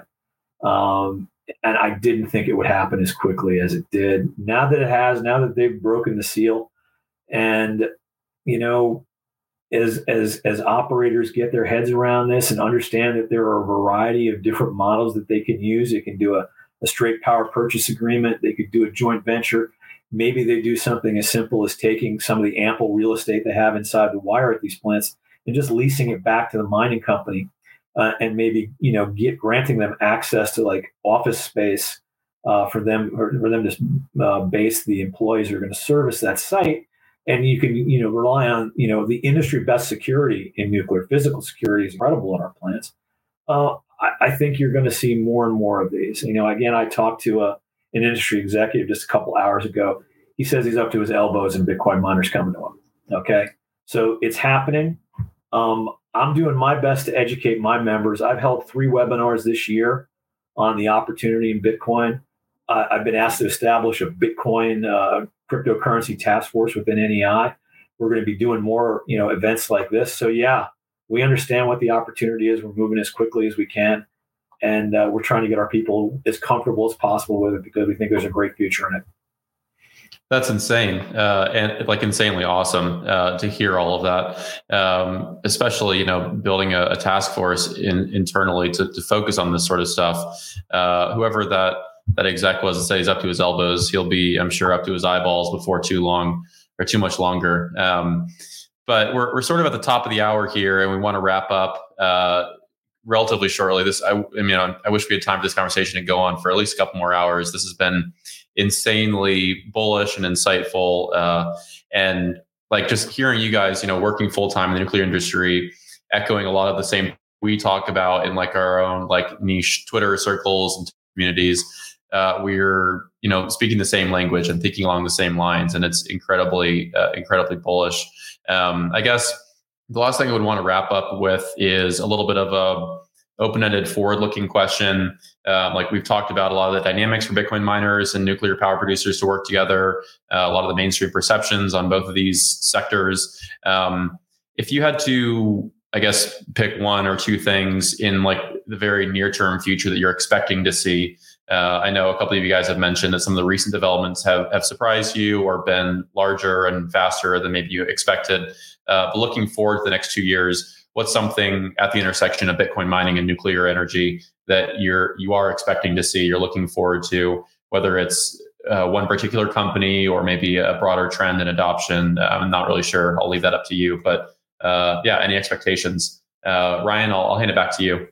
Speaker 4: um, and I didn't think it would happen as quickly as it did. Now that it has, now that they've broken the seal, and you know, as as as operators get their heads around this and understand that there are a variety of different models that they can use, they can do a, a straight power purchase agreement, they could do a joint venture. Maybe they do something as simple as taking some of the ample real estate they have inside the wire at these plants and just leasing it back to the mining company, uh, and maybe you know get granting them access to like office space uh, for them or for them to uh, base the employees who are going to service that site, and you can you know rely on you know the industry best security in nuclear. Physical security is incredible in our plants. Uh, I, I think you're going to see more and more of these. You know, again, I talked to a, an industry executive just a couple hours ago. He says he's up to his elbows in Bitcoin miners coming to him. Okay, so it's happening. Um, I'm doing my best to educate my members. I've held three webinars this year on the opportunity in Bitcoin. Uh, I've been asked to establish a Bitcoin uh, cryptocurrency task force within N E I. We're going to be doing more, you know, events like this. So yeah, we understand what the opportunity is. We're moving as quickly as we can, and uh, we're trying to get our people as comfortable as possible with it because we think there's a great future in it.
Speaker 1: That's insane, uh, and like insanely awesome uh, to hear all of that. Um, especially, you know, building a, a task force in, internally to, to focus on this sort of stuff. Uh, whoever that that exec was that said he's up to his elbows, he'll be, I'm sure, up to his eyeballs before too long or too much longer. Um, but we're we're sort of at the top of the hour here, and we want to wrap up uh, relatively shortly. This, I, I mean, I wish we had time for this conversation to go on for at least a couple more hours. This has been insanely bullish and insightful, uh, and like just hearing you guys, you know, working full time in the nuclear industry, echoing a lot of the same we talk about in like our own like niche Twitter circles and communities. uh, we're you know speaking the same language and thinking along the same lines, and it's incredibly uh, incredibly bullish. Um, I guess the last thing I would want to wrap up with is a little bit of a open-ended, forward-looking question. Um, like we've talked about a lot of the dynamics for Bitcoin miners and nuclear power producers to work together, uh, a lot of the mainstream perceptions on both of these sectors. Um, if you had to, I guess, pick one or two things in like the very near-term future that you're expecting to see, uh, I know a couple of you guys have mentioned that some of the recent developments have, have surprised you or been larger and faster than maybe you expected. Uh, but looking forward to the next two years, what's something at the intersection of Bitcoin mining and nuclear energy that you're you are expecting to see, you're looking forward to, whether it's uh, one particular company or maybe a broader trend in adoption? Uh, I'm not really sure. I'll leave that up to you. But uh, yeah, any expectations? Uh, Ryan, I'll, I'll hand it back to you.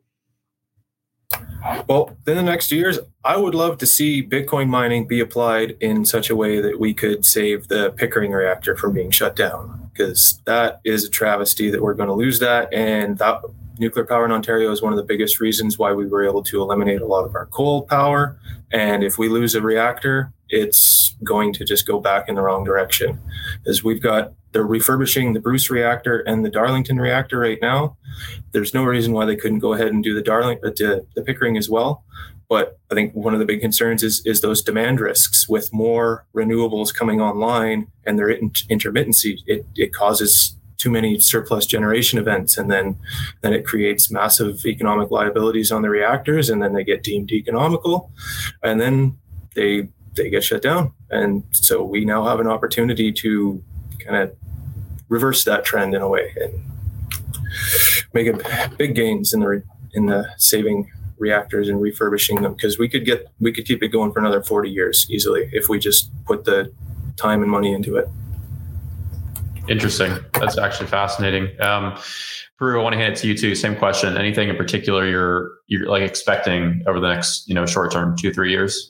Speaker 3: Well, in the next years, I would love to see Bitcoin mining be applied in such a way that we could save the Pickering reactor from being shut down, because that is a travesty that we're going to lose that. And that nuclear power in Ontario is one of the biggest reasons why we were able to eliminate a lot of our coal power. And if we lose a reactor, it's going to just go back in the wrong direction. As we've got, they're refurbishing the Bruce reactor and the Darlington reactor right now. There's no reason why they couldn't go ahead and do the Darling, uh, the Pickering as well. But I think one of the big concerns is is those demand risks with more renewables coming online and their intermittency. It it causes too many surplus generation events, and then then it creates massive economic liabilities on the reactors, and then they get deemed economical, and then they they get shut down. And so we now have an opportunity to kind of reverse that trend in a way and make a big gains in the in the saving reactors and refurbishing them, because we could get we could keep it going for another forty years easily if we just put the time and money into it.
Speaker 1: Interesting. That's actually fascinating. Um, Peru, I want to hand it to you too. Same question. Anything in particular you're you're like expecting over the next you know short term, two three years?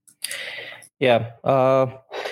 Speaker 5: Yeah, uh,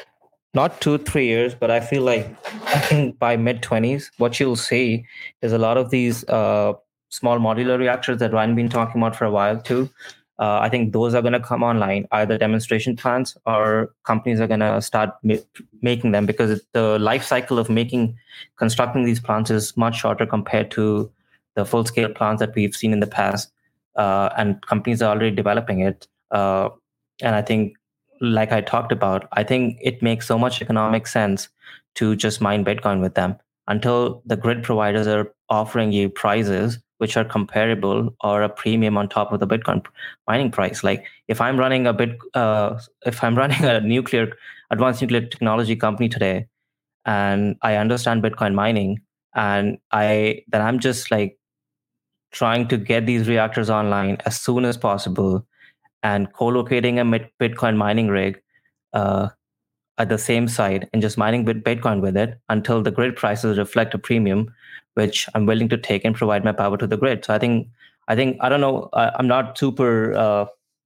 Speaker 5: not two three years, but I feel like I think by mid twenties, what you'll see is a lot of these uh, small modular reactors that Ryan been talking about for a while too. Uh, I think those are going to come online, either demonstration plants or companies are going to start ma- making them, because the life cycle of making, constructing these plants is much shorter compared to the full scale plants that we've seen in the past. Uh, and companies are already developing it. Uh, and I think, like I talked about, I think it makes so much economic sense to just mine Bitcoin with them until the grid providers are offering you prices which are comparable or a premium on top of the Bitcoin mining price. Like if I'm running a bit, uh, if I'm running a nuclear, advanced nuclear technology company today, and I understand Bitcoin mining, and I then I'm just like trying to get these reactors online as soon as possible, and co-locating a Bitcoin mining rig uh, at the same site and just mining Bitcoin with it until the grid prices reflect a premium, which I'm willing to take and provide my power to the grid. So I think, I think, I don't know, I, I'm not super, uh,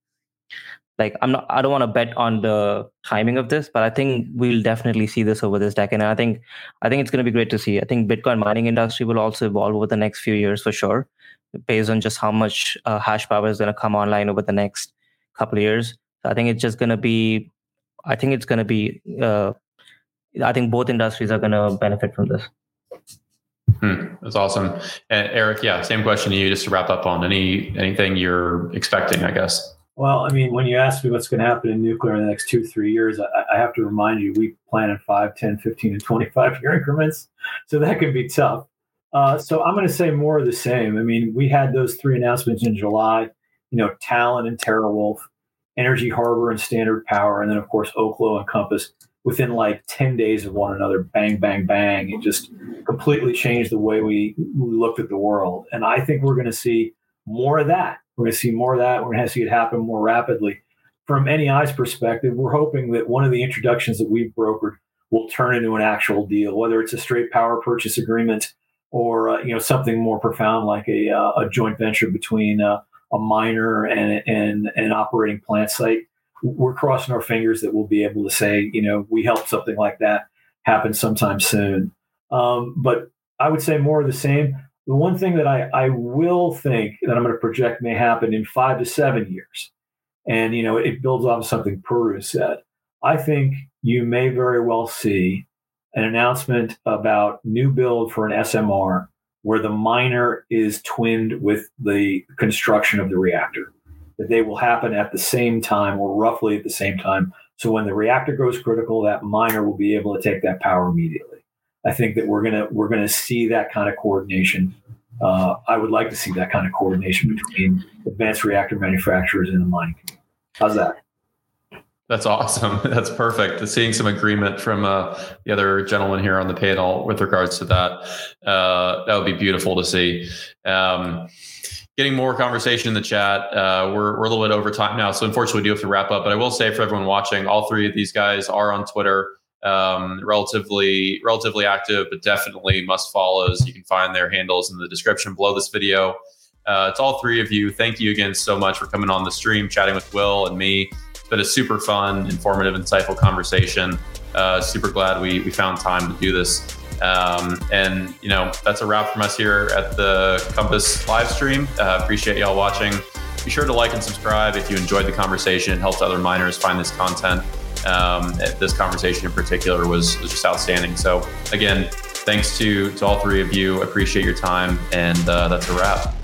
Speaker 5: like, I'm not, I don't want to bet on the timing of this, but I think we'll definitely see this over this decade. And I think, I think it's going to be great to see. I think Bitcoin mining industry will also evolve over the next few years for sure, based on just how much uh, hash power is going to come online over the next couple of years. So I think it's just going to be, I think it's going to be, uh, I think both industries are going to benefit from this.
Speaker 1: Hmm, that's awesome. And Eric, yeah, same question to you, just to wrap up on any anything you're expecting, I guess.
Speaker 4: Well, I mean, when you ask me what's going to happen in nuclear in the next two, three years, I, I have to remind you, we plan in five, ten, fifteen, and twenty-five year increments. So that can be tough. Uh, so I'm going to say more of the same. I mean, we had those three announcements in July, you know, Talon and TeraWulf, Energy Harbor and Standard Power, and then, of course, Oklo and Compass. Within like ten days of one another, bang, bang, bang. It just completely changed the way we looked at the world. And I think we're going to see more of that. We're going to see more of that. We're going to see it happen more rapidly. From N E I's perspective, we're hoping that one of the introductions that we've brokered will turn into an actual deal, whether it's a straight power purchase agreement or uh, you know something more profound like a, uh, a joint venture between uh, a miner and, and, and an operating plant site. We're crossing our fingers that we'll be able to say, you know, we helped something like that happen sometime soon. Um, but I would say more of the same. The one thing that I, I will think that I'm going to project may happen in five to seven years And, you know, it builds off something Puru said. I think you may very well see an announcement about new build for an S M R where the miner is twinned with the construction of the reactor, that they will happen at the same time or roughly at the same time. So when the reactor goes critical, that miner will be able to take that power immediately. I think that we're gonna we're gonna see that kind of coordination. Uh, I would like to see that kind of coordination between advanced reactor manufacturers and the mining community. How's that?
Speaker 1: That's awesome. That's perfect. Seeing some agreement from uh, the other gentleman here on the panel with regards to that, uh, that would be beautiful to see. Um, getting more conversation in the chat. Uh, we're, we're a little bit over time now, so unfortunately we do have to wrap up. But I will say for everyone watching, all three of these guys are on Twitter, um, relatively relatively active, but definitely must follows. You can find their handles in the description below this video. Uh, it's all three of you. Thank you again so much for coming on the stream, chatting with Will and me. It's been a super fun, informative, insightful conversation. Uh, super glad we we found time to do this. Um, and, you know, that's a wrap from us here at the Compass live stream. Uh, appreciate y'all watching. Be sure to like and subscribe if you enjoyed the conversation. It helps other miners find this content. Um, this conversation in particular was, was just outstanding. So again, thanks to, to all three of you. Appreciate your time. And uh, that's a wrap.